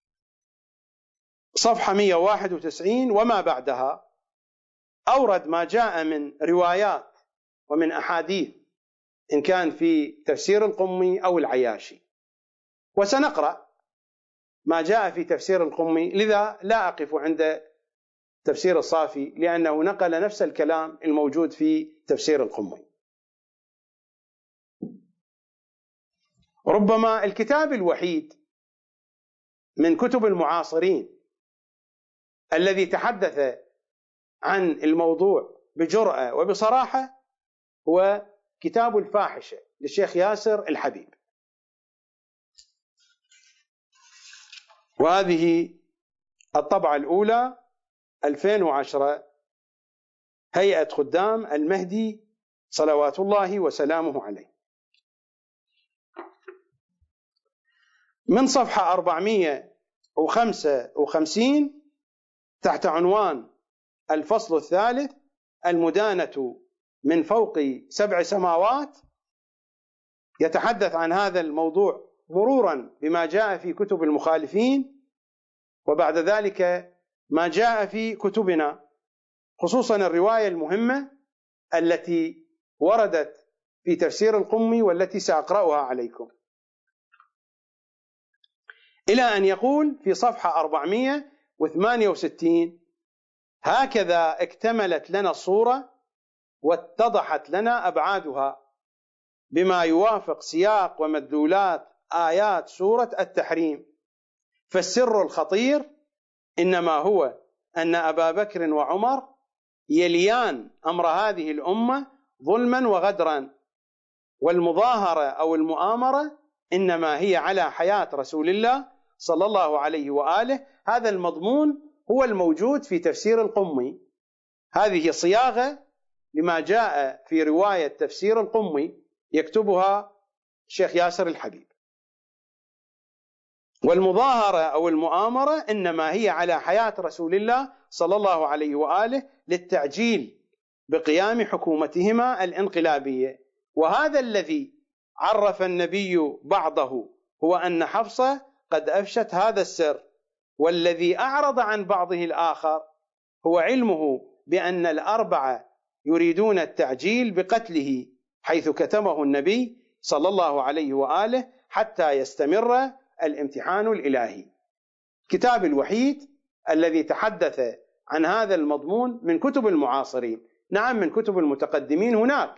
صفحة 191 وما بعدها، أورد ما جاء من روايات ومن أحاديث إن كان في تفسير القمي أو العياشي، وسنقرأ ما جاء في تفسير القمي، لذا لا أقف عند تفسير الصافي لأنه نقل نفس الكلام الموجود في تفسير القمي. ربما الكتاب الوحيد من كتب المعاصرين الذي تحدث عن الموضوع بجرأة وبصراحة هو كتاب الفاحشة للشيخ ياسر الحبيب، وهذه الطبعة الأولى 2010، هيئة خدام المهدي صلوات الله وسلامه عليه. من صفحة 455 تحت عنوان الفصل الثالث، المدانة من فوق 7 سماوات، يتحدث عن هذا الموضوع مرورا بما جاء في كتب المخالفين، وبعد ذلك ما جاء في كتبنا، خصوصا الرواية المهمة التي وردت في تفسير القمي والتي سأقرأها عليكم، إلى أن يقول في صفحة 468: هكذا اكتملت لنا الصورة واتضحت لنا أبعادها بما يوافق سياق ومدلولات آيات سورة التحريم، فالسر الخطير إنما هو أن أبا بكر وعمر يليان أمر هذه الأمة ظلما وغدرا، والمظاهرة أو المؤامرة إنما هي على حياة رسول الله صلى الله عليه وآله. هذا المضمون هو الموجود في تفسير القمي، هذه صياغة لما جاء في رواية تفسير القمي يكتبها الشيخ ياسر الحبيب. والمظاهرة أو المؤامرة إنما هي على حياة رسول الله صلى الله عليه وآله للتعجيل بقيام حكومتهما الانقلابية، وهذا الذي عرف النبي بعضه هو أن حفصة قد أفشت هذا السر، والذي أعرض عن بعضه الآخر هو علمه بأن الأربعة يريدون التعجيل بقتله، حيث كتمه النبي صلى الله عليه وآله حتى يستمر الامتحان الإلهي. الكتاب الوحيد الذي تحدث عن هذا المضمون من كتب المعاصرين، نعم من كتب المتقدمين،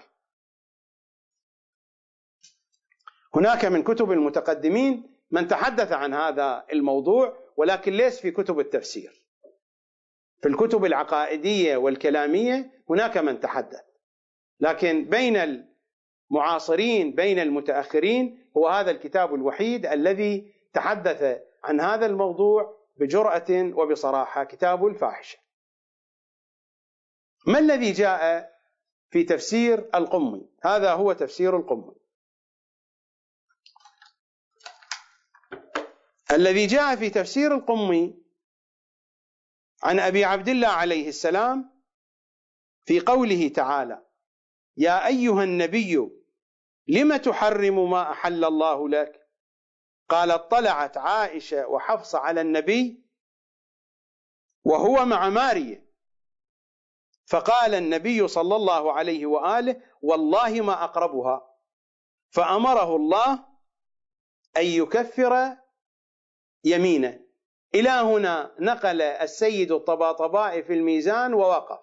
هناك من كتب المتقدمين من تحدث عن هذا الموضوع، ولكن ليس في كتب التفسير. في الكتب العقائدية والكلامية هناك من تحدث، لكن بين المعاصرين بين المتأخرين هو هذا الكتاب الوحيد الذي تحدث عن هذا الموضوع بجرأة وبصراحة، كتاب الفاحشة. ما الذي جاء في تفسير القمي؟ هذا هو تفسير القمي. الذي جاء في تفسير القمي عن أبي عبد الله عليه السلام في قوله تعالى: يا أيها النبي لم تحرم ما أحل الله لك؟ قال: اطلعت عائشة وحفصة على النبي وهو مع مارية، فقال النبي صلى الله عليه وآله: والله ما أقربها، فأمره الله أن يكفر يمينه. إلى هنا نقل السيد الطباطبائي في الميزان ووقف.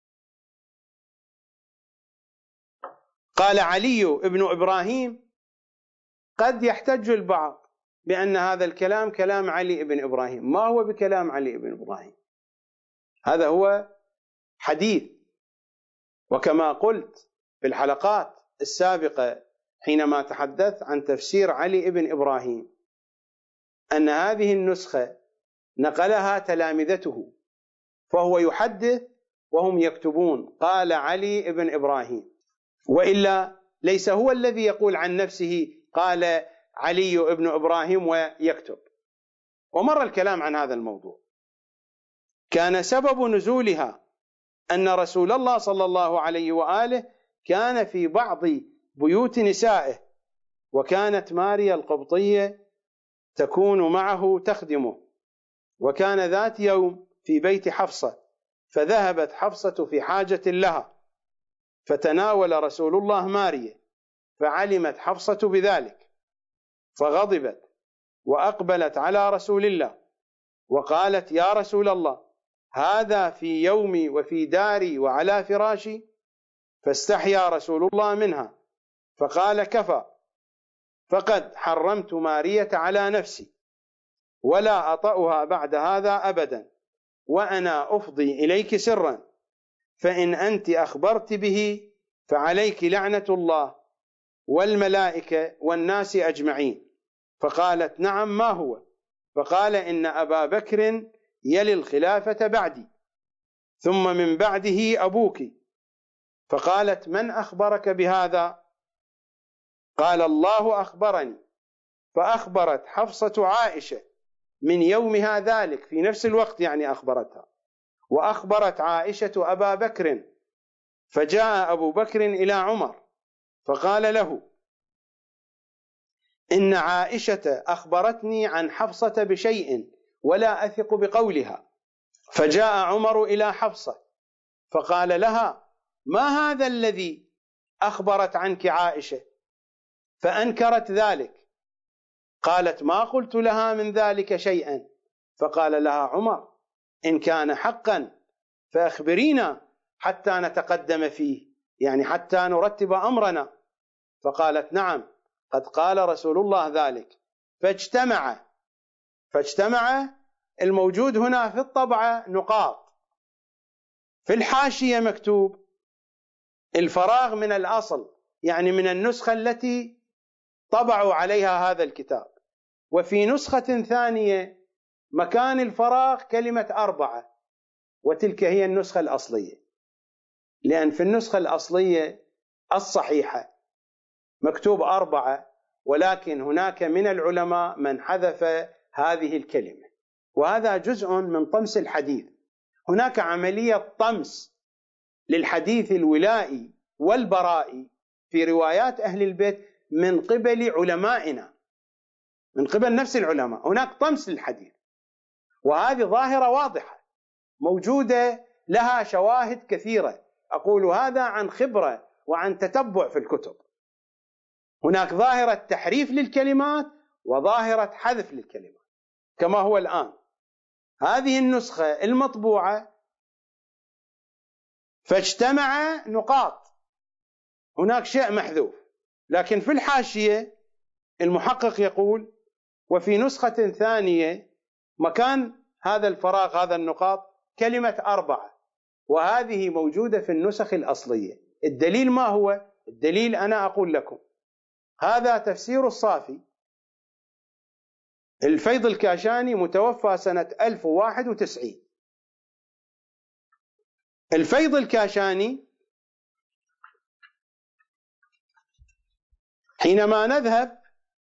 قال علي بن إبراهيم: قد يحتج البعض بأن هذا الكلام كلام علي بن إبراهيم. ما هو بكلام علي بن إبراهيم؟ هذا هو حديث، وكما قلت في الحلقات السابقة حينما تحدث عن تفسير علي بن إبراهيم أن هذه النسخة نقلها تلامذته، فهو يحدث وهم يكتبون قال علي بن إبراهيم، وإلا ليس هو الذي يقول عن نفسه قال علي بن إبراهيم ويكتب. ومر الكلام عن هذا الموضوع. كان سبب نزولها أن رسول الله صلى الله عليه وآله كان في بعض بيوت نسائه، وكانت ماريا القبطية تكون معه تخدمه، وكان ذات يوم في بيت حفصة، فذهبت حفصة في حاجة لها، فتناول رسول الله ماريا، فعلمت حفصة بذلك فغضبت وأقبلت على رسول الله وقالت: يا رسول الله، هذا في يومي وفي داري وعلى فراشي. فاستحيا رسول الله منها فقال: كفى، فقد حرمت مارية على نفسي ولا أطأها بعد هذا أبدا، وأنا أفضي إليك سرا، فإن أنت أخبرت به فعليك لعنة الله والملائكة والناس أجمعين. فقالت: نعم، ما هو؟ فقال: إن أبا بكر يلي الخلافة بعدي، ثم من بعده أبوك. فقالت: من أخبرك بهذا؟ قال: الله أخبرني. فأخبرت حفصة عائشة من يومها ذلك في نفس الوقت، يعني أخبرتها، وأخبرت عائشة أبا بكر. فجاء أبو بكر إلى عمر فقال له: إن عائشة أخبرتني عن حفصة بشيء ولا أثق بقولها. فجاء عمر إلى حفصة فقال لها: ما هذا الذي أخبرت عنك عائشة؟ فأنكرت ذلك. قالت: ما قلت لها من ذلك شيئا. فقال لها عمر: إن كان حقا فأخبرينا حتى نتقدم فيه، يعني حتى نرتب أمرنا. فقالت: نعم، قد قال رسول الله ذلك. فاجتمع الموجود هنا في الطبعة نقاط، في الحاشية مكتوب الفراغ من الأصل، يعني من النسخة التي طبعوا عليها هذا الكتاب، وفي نسخة ثانية مكان الفراغ كلمة 4، وتلك هي النسخة الأصلية، لأن في النسخة الأصلية الصحيحة مكتوب 4، ولكن هناك من العلماء من حذف هذه الكلمة، وهذا جزء من طمس الحديث. هناك عملية طمس للحديث الولائي والبرائي في روايات أهل البيت من قبل علمائنا، من قبل نفس العلماء، هناك طمس للحديث، وهذه ظاهرة واضحة موجودة لها شواهد كثيرة. أقول هذا عن خبرة وعن تتبع في الكتب. هناك ظاهرة تحريف للكلمات وظاهرة حذف للكلمات كما هو الآن. هذه النسخة المطبوعة فاجتمع نقاط، هناك شيء محذوف، لكن في الحاشية المحقق يقول: وفي نسخة ثانية مكان هذا الفراغ، هذا النقاط، كلمة 4، وهذه موجودة في النسخ الأصلية. الدليل ما هو؟ الدليل أنا أقول لكم، هذا تفسير الصافي الفيض الكاشاني، متوفى سنة 1091. الفيض الكاشاني حينما نذهب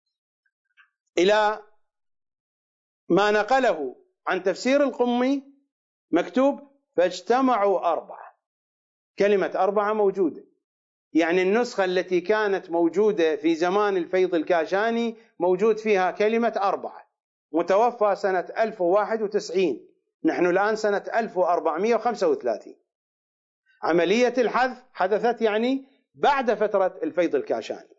إلى ما نقله عن تفسير القمي مكتوب: فاجتمعوا 4، كلمة 4 موجودة، يعني النسخة التي كانت موجودة في زمان الفيض الكاشاني موجود فيها كلمة 4، متوفى سنة 1091، نحن الآن سنة 1435. عملية الحذف حدثت يعني بعد فترة الفيض الكاشاني.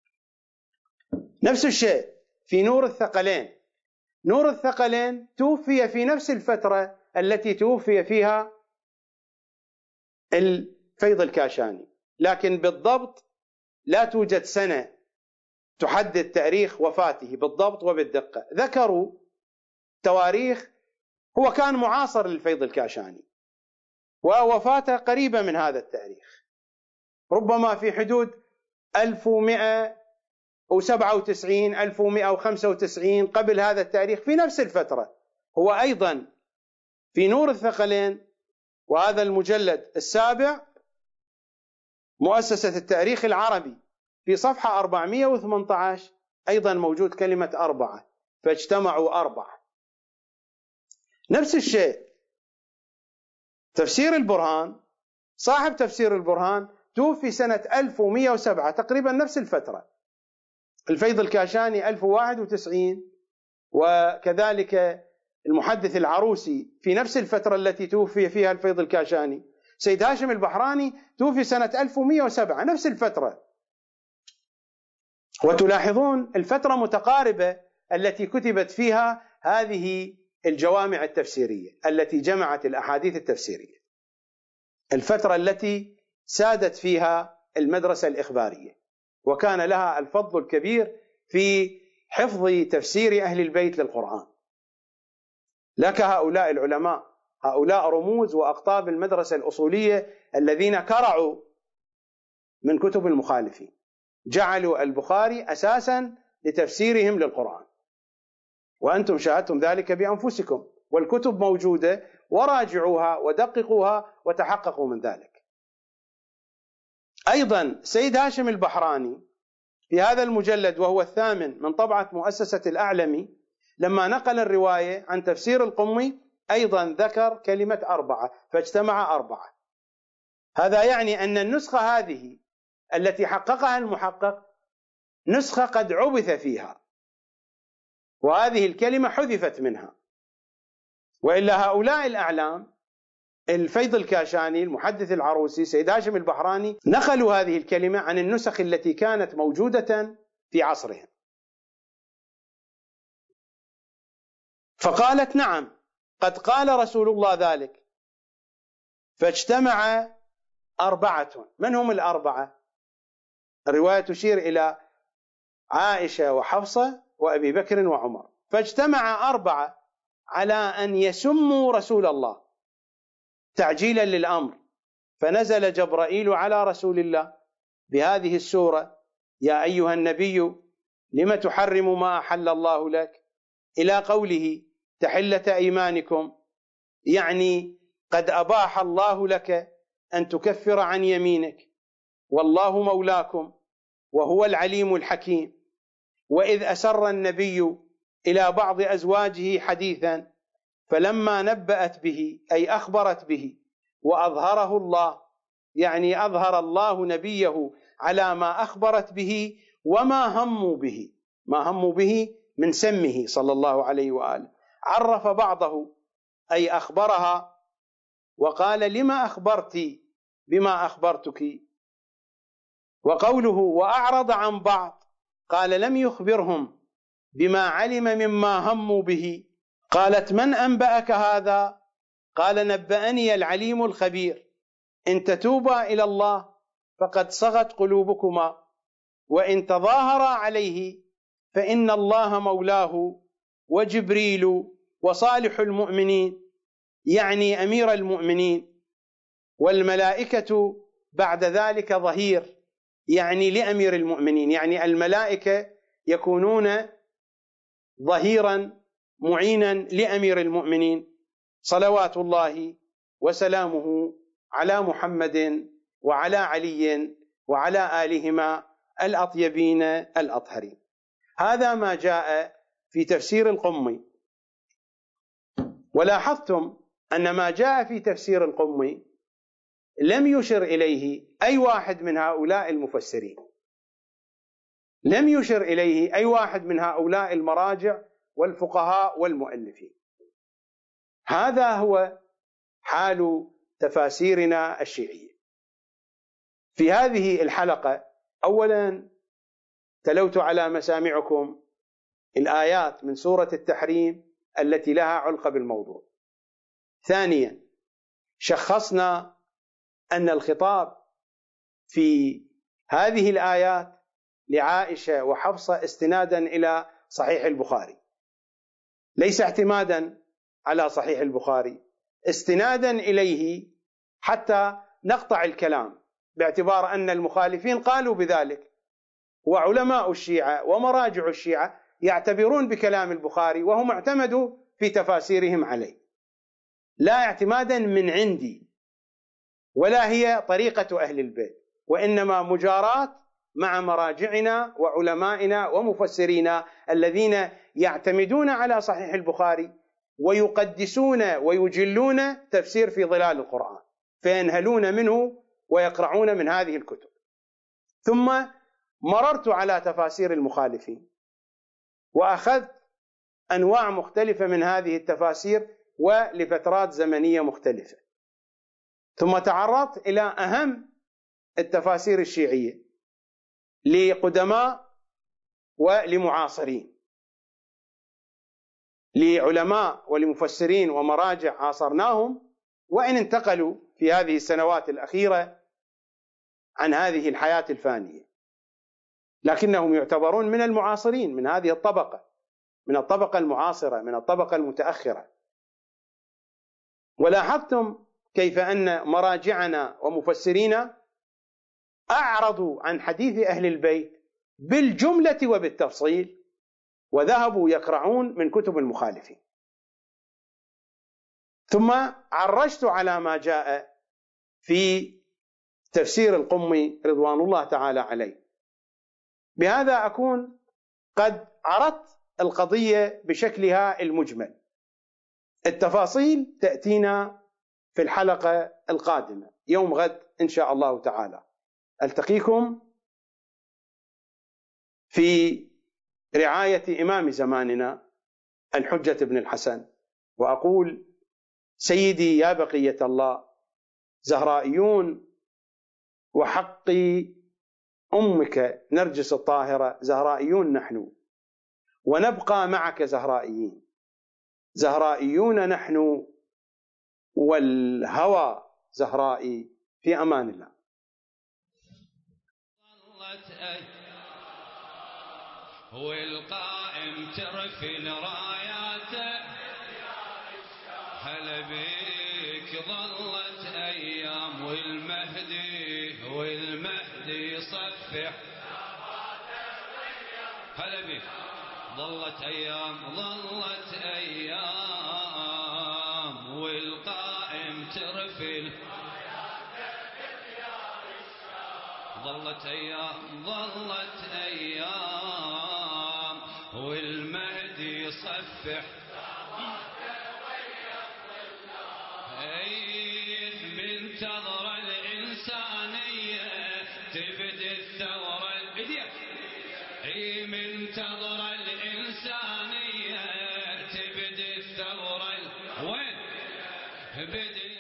نفس الشيء في نور الثقلين. نور الثقلين توفي في نفس الفترة التي توفي فيها الفيض الكاشاني، لكن بالضبط لا توجد سنة تحدد تاريخ وفاته بالضبط وبالدقة. ذكروا تواريخ، هو كان معاصر للفيض الكاشاني ووفاته قريبة من هذا التاريخ، ربما في حدود 1197 1195 قبل هذا التاريخ، في نفس الفترة. هو أيضا في نور الثقلين، وهذا المجلد 7 مؤسسة التاريخ العربي، في صفحة 418 أيضا موجود كلمة 4، فاجتمعوا 4. نفس الشيء تفسير البرهان، صاحب تفسير البرهان توفي سنة 1107، تقريبا نفس الفترة. الفيض الكاشاني 1091، وكذلك المحدث العروسي في نفس الفترة التي توفي فيها الفيض الكاشاني. سيد هاشم البحراني توفي سنة 1107، نفس الفترة. وتلاحظون الفترة متقاربة التي كتبت فيها هذه الجوامع التفسيرية التي جمعت الأحاديث التفسيرية، الفترة التي سادت فيها المدرسة الإخبارية وكان لها الفضل الكبير في حفظ تفسير أهل البيت للقرآن. لك هؤلاء العلماء، هؤلاء رموز وأقطاب المدرسة الأصولية الذين كرعوا من كتب المخالفين، جعلوا البخاري أساسا لتفسيرهم للقرآن، وأنتم شاهدتم ذلك بأنفسكم، والكتب موجودة وراجعوها ودققوها وتحققوا من ذلك. أيضا سيد هاشم البحراني في هذا المجلد وهو الثامن من طبعة مؤسسة الأعلمي لما نقل الرواية عن تفسير القمي أيضا ذكر كلمة 4 فاجتمع 4. هذا يعني أن النسخة هذه التي حققها المحقق نسخة قد عبث فيها، وهذه الكلمة حذفت منها، وإلا هؤلاء الأعلام الفيض الكاشاني، المحدث العروسي، سيد هاشم البحراني نقلوا هذه الكلمة عن النسخ التي كانت موجودة في عصرهم، فقالت نعم قد قال رسول الله ذلك فاجتمع 4. من هم ال4؟ الرواية تشير إلى عائشة وحفصة وأبي بكر وعمر، فاجتمع 4 على أن يسموا رسول الله تعجيلا للأمر، فنزل جبرائيل على رسول الله بهذه السورة: يا أيها النبي لم تحرم ما أحل الله لك، إلى قوله تحلة أيمانكم، يعني قد أباح الله لك أن تكفر عن يمينك، والله مولاكم وهو العليم الحكيم. وإذ أسر النبي إلى بعض أزواجه حديثا فلما نبأت به أي أخبرت به وأظهره الله، يعني أظهر الله نبيه على ما أخبرت به وما هموا به، ما هموا به من سمه صلى الله عليه وآله، عرف بعضه أي أخبرها وقال لما أخبرتي بما أخبرتك. وقوله وأعرض عن بعض قال لم يخبرهم بما علم مما هموا به. قالت من أنبأك هذا؟ قال نبأني العليم الخبير، إن تتوبا إلى الله فقد صغت قلوبكما، وإن تظاهرا عليه فإن الله مولاه وجبريل وصالح المؤمنين، يعني أمير المؤمنين، والملائكة بعد ذلك ظهير، يعني لأمير المؤمنين، يعني الملائكة يكونون ظهيرا معينا لأمير المؤمنين، صلوات الله وسلامه على محمد وعلى علي وعلى آلهما الأطيبين الأطهرين. هذا ما جاء في تفسير القمي. ولاحظتم أن ما جاء في تفسير القمي لم يشر إليه أي واحد من هؤلاء المفسرين، لم يشر إليه أي واحد من هؤلاء المراجع والفقهاء والمؤلفين. هذا هو حال تفاسيرنا الشيعية. في هذه الحلقة أولا تلوت على مسامعكم الآيات من سورة التحريم التي لها علقة بالموضوع. ثانيا شخصنا أن الخطاب في هذه الآيات لعائشة وحفصة استنادا إلى صحيح البخاري، ليس اعتمادا على صحيح البخاري، استنادا إليه حتى نقطع الكلام، باعتبار أن المخالفين قالوا بذلك، وعلماء الشيعة ومراجع الشيعة يعتبرون بكلام البخاري وهم اعتمدوا في تفاسيرهم عليه، لا اعتمادا من عندي ولا هي طريقة أهل البيت، وإنما مجاراة مع مراجعنا وعلمائنا ومفسرينا الذين يعتمدون على صحيح البخاري ويقدسون ويجلون تفسير في ظلال القرآن، فينهلون منه ويقرعون من هذه الكتب. ثم مررت على تفاسير المخالفين وأخذت أنواع مختلفة من هذه التفاسير ولفترات زمنية مختلفة، ثم تعرضت إلى أهم التفاسير الشيعية لقدماء ولمعاصرين، لعلماء ولمفسرين ومراجع عاصرناهم وإن انتقلوا في هذه السنوات الأخيرة عن هذه الحياة الفانية، لكنهم يعتبرون من المعاصرين، من هذه الطبقة، من الطبقة المعاصرة، من الطبقة المتأخرة. ولاحظتم كيف أن مراجعنا ومفسرينا أعرضوا عن حديث أهل البيت بالجملة وبالتفصيل، وذهبوا يقرعون من كتب المخالفين. ثم عرجت على ما جاء في تفسير القمي رضوان الله تعالى عليه. بهذا أكون قد عرضت القضية بشكلها المجمل. التفاصيل تأتينا في الحلقة القادمة يوم غد إن شاء الله تعالى. ألتقيكم في رعاية إمام زماننا الحجة بن الحسن، وأقول: سيدي يا بقية الله، زهرائيون وحق أمك نرجس الطاهرة زهرائيون نحن، ونبقى معك زهرائيين، زهرائيون نحن والهوى زهرائي. في أمان الله. والقائم ترفل راياته، هلا بيك ظلت أيام، والمهدي يصفح، هلا بيك ظلت أيام والقائم ترفل، ظلت أيام والمهدي يصفح، منتظر الإنسانية تبدي الثورة، منتظر الإنسانية تبدي الثورة، وين بدي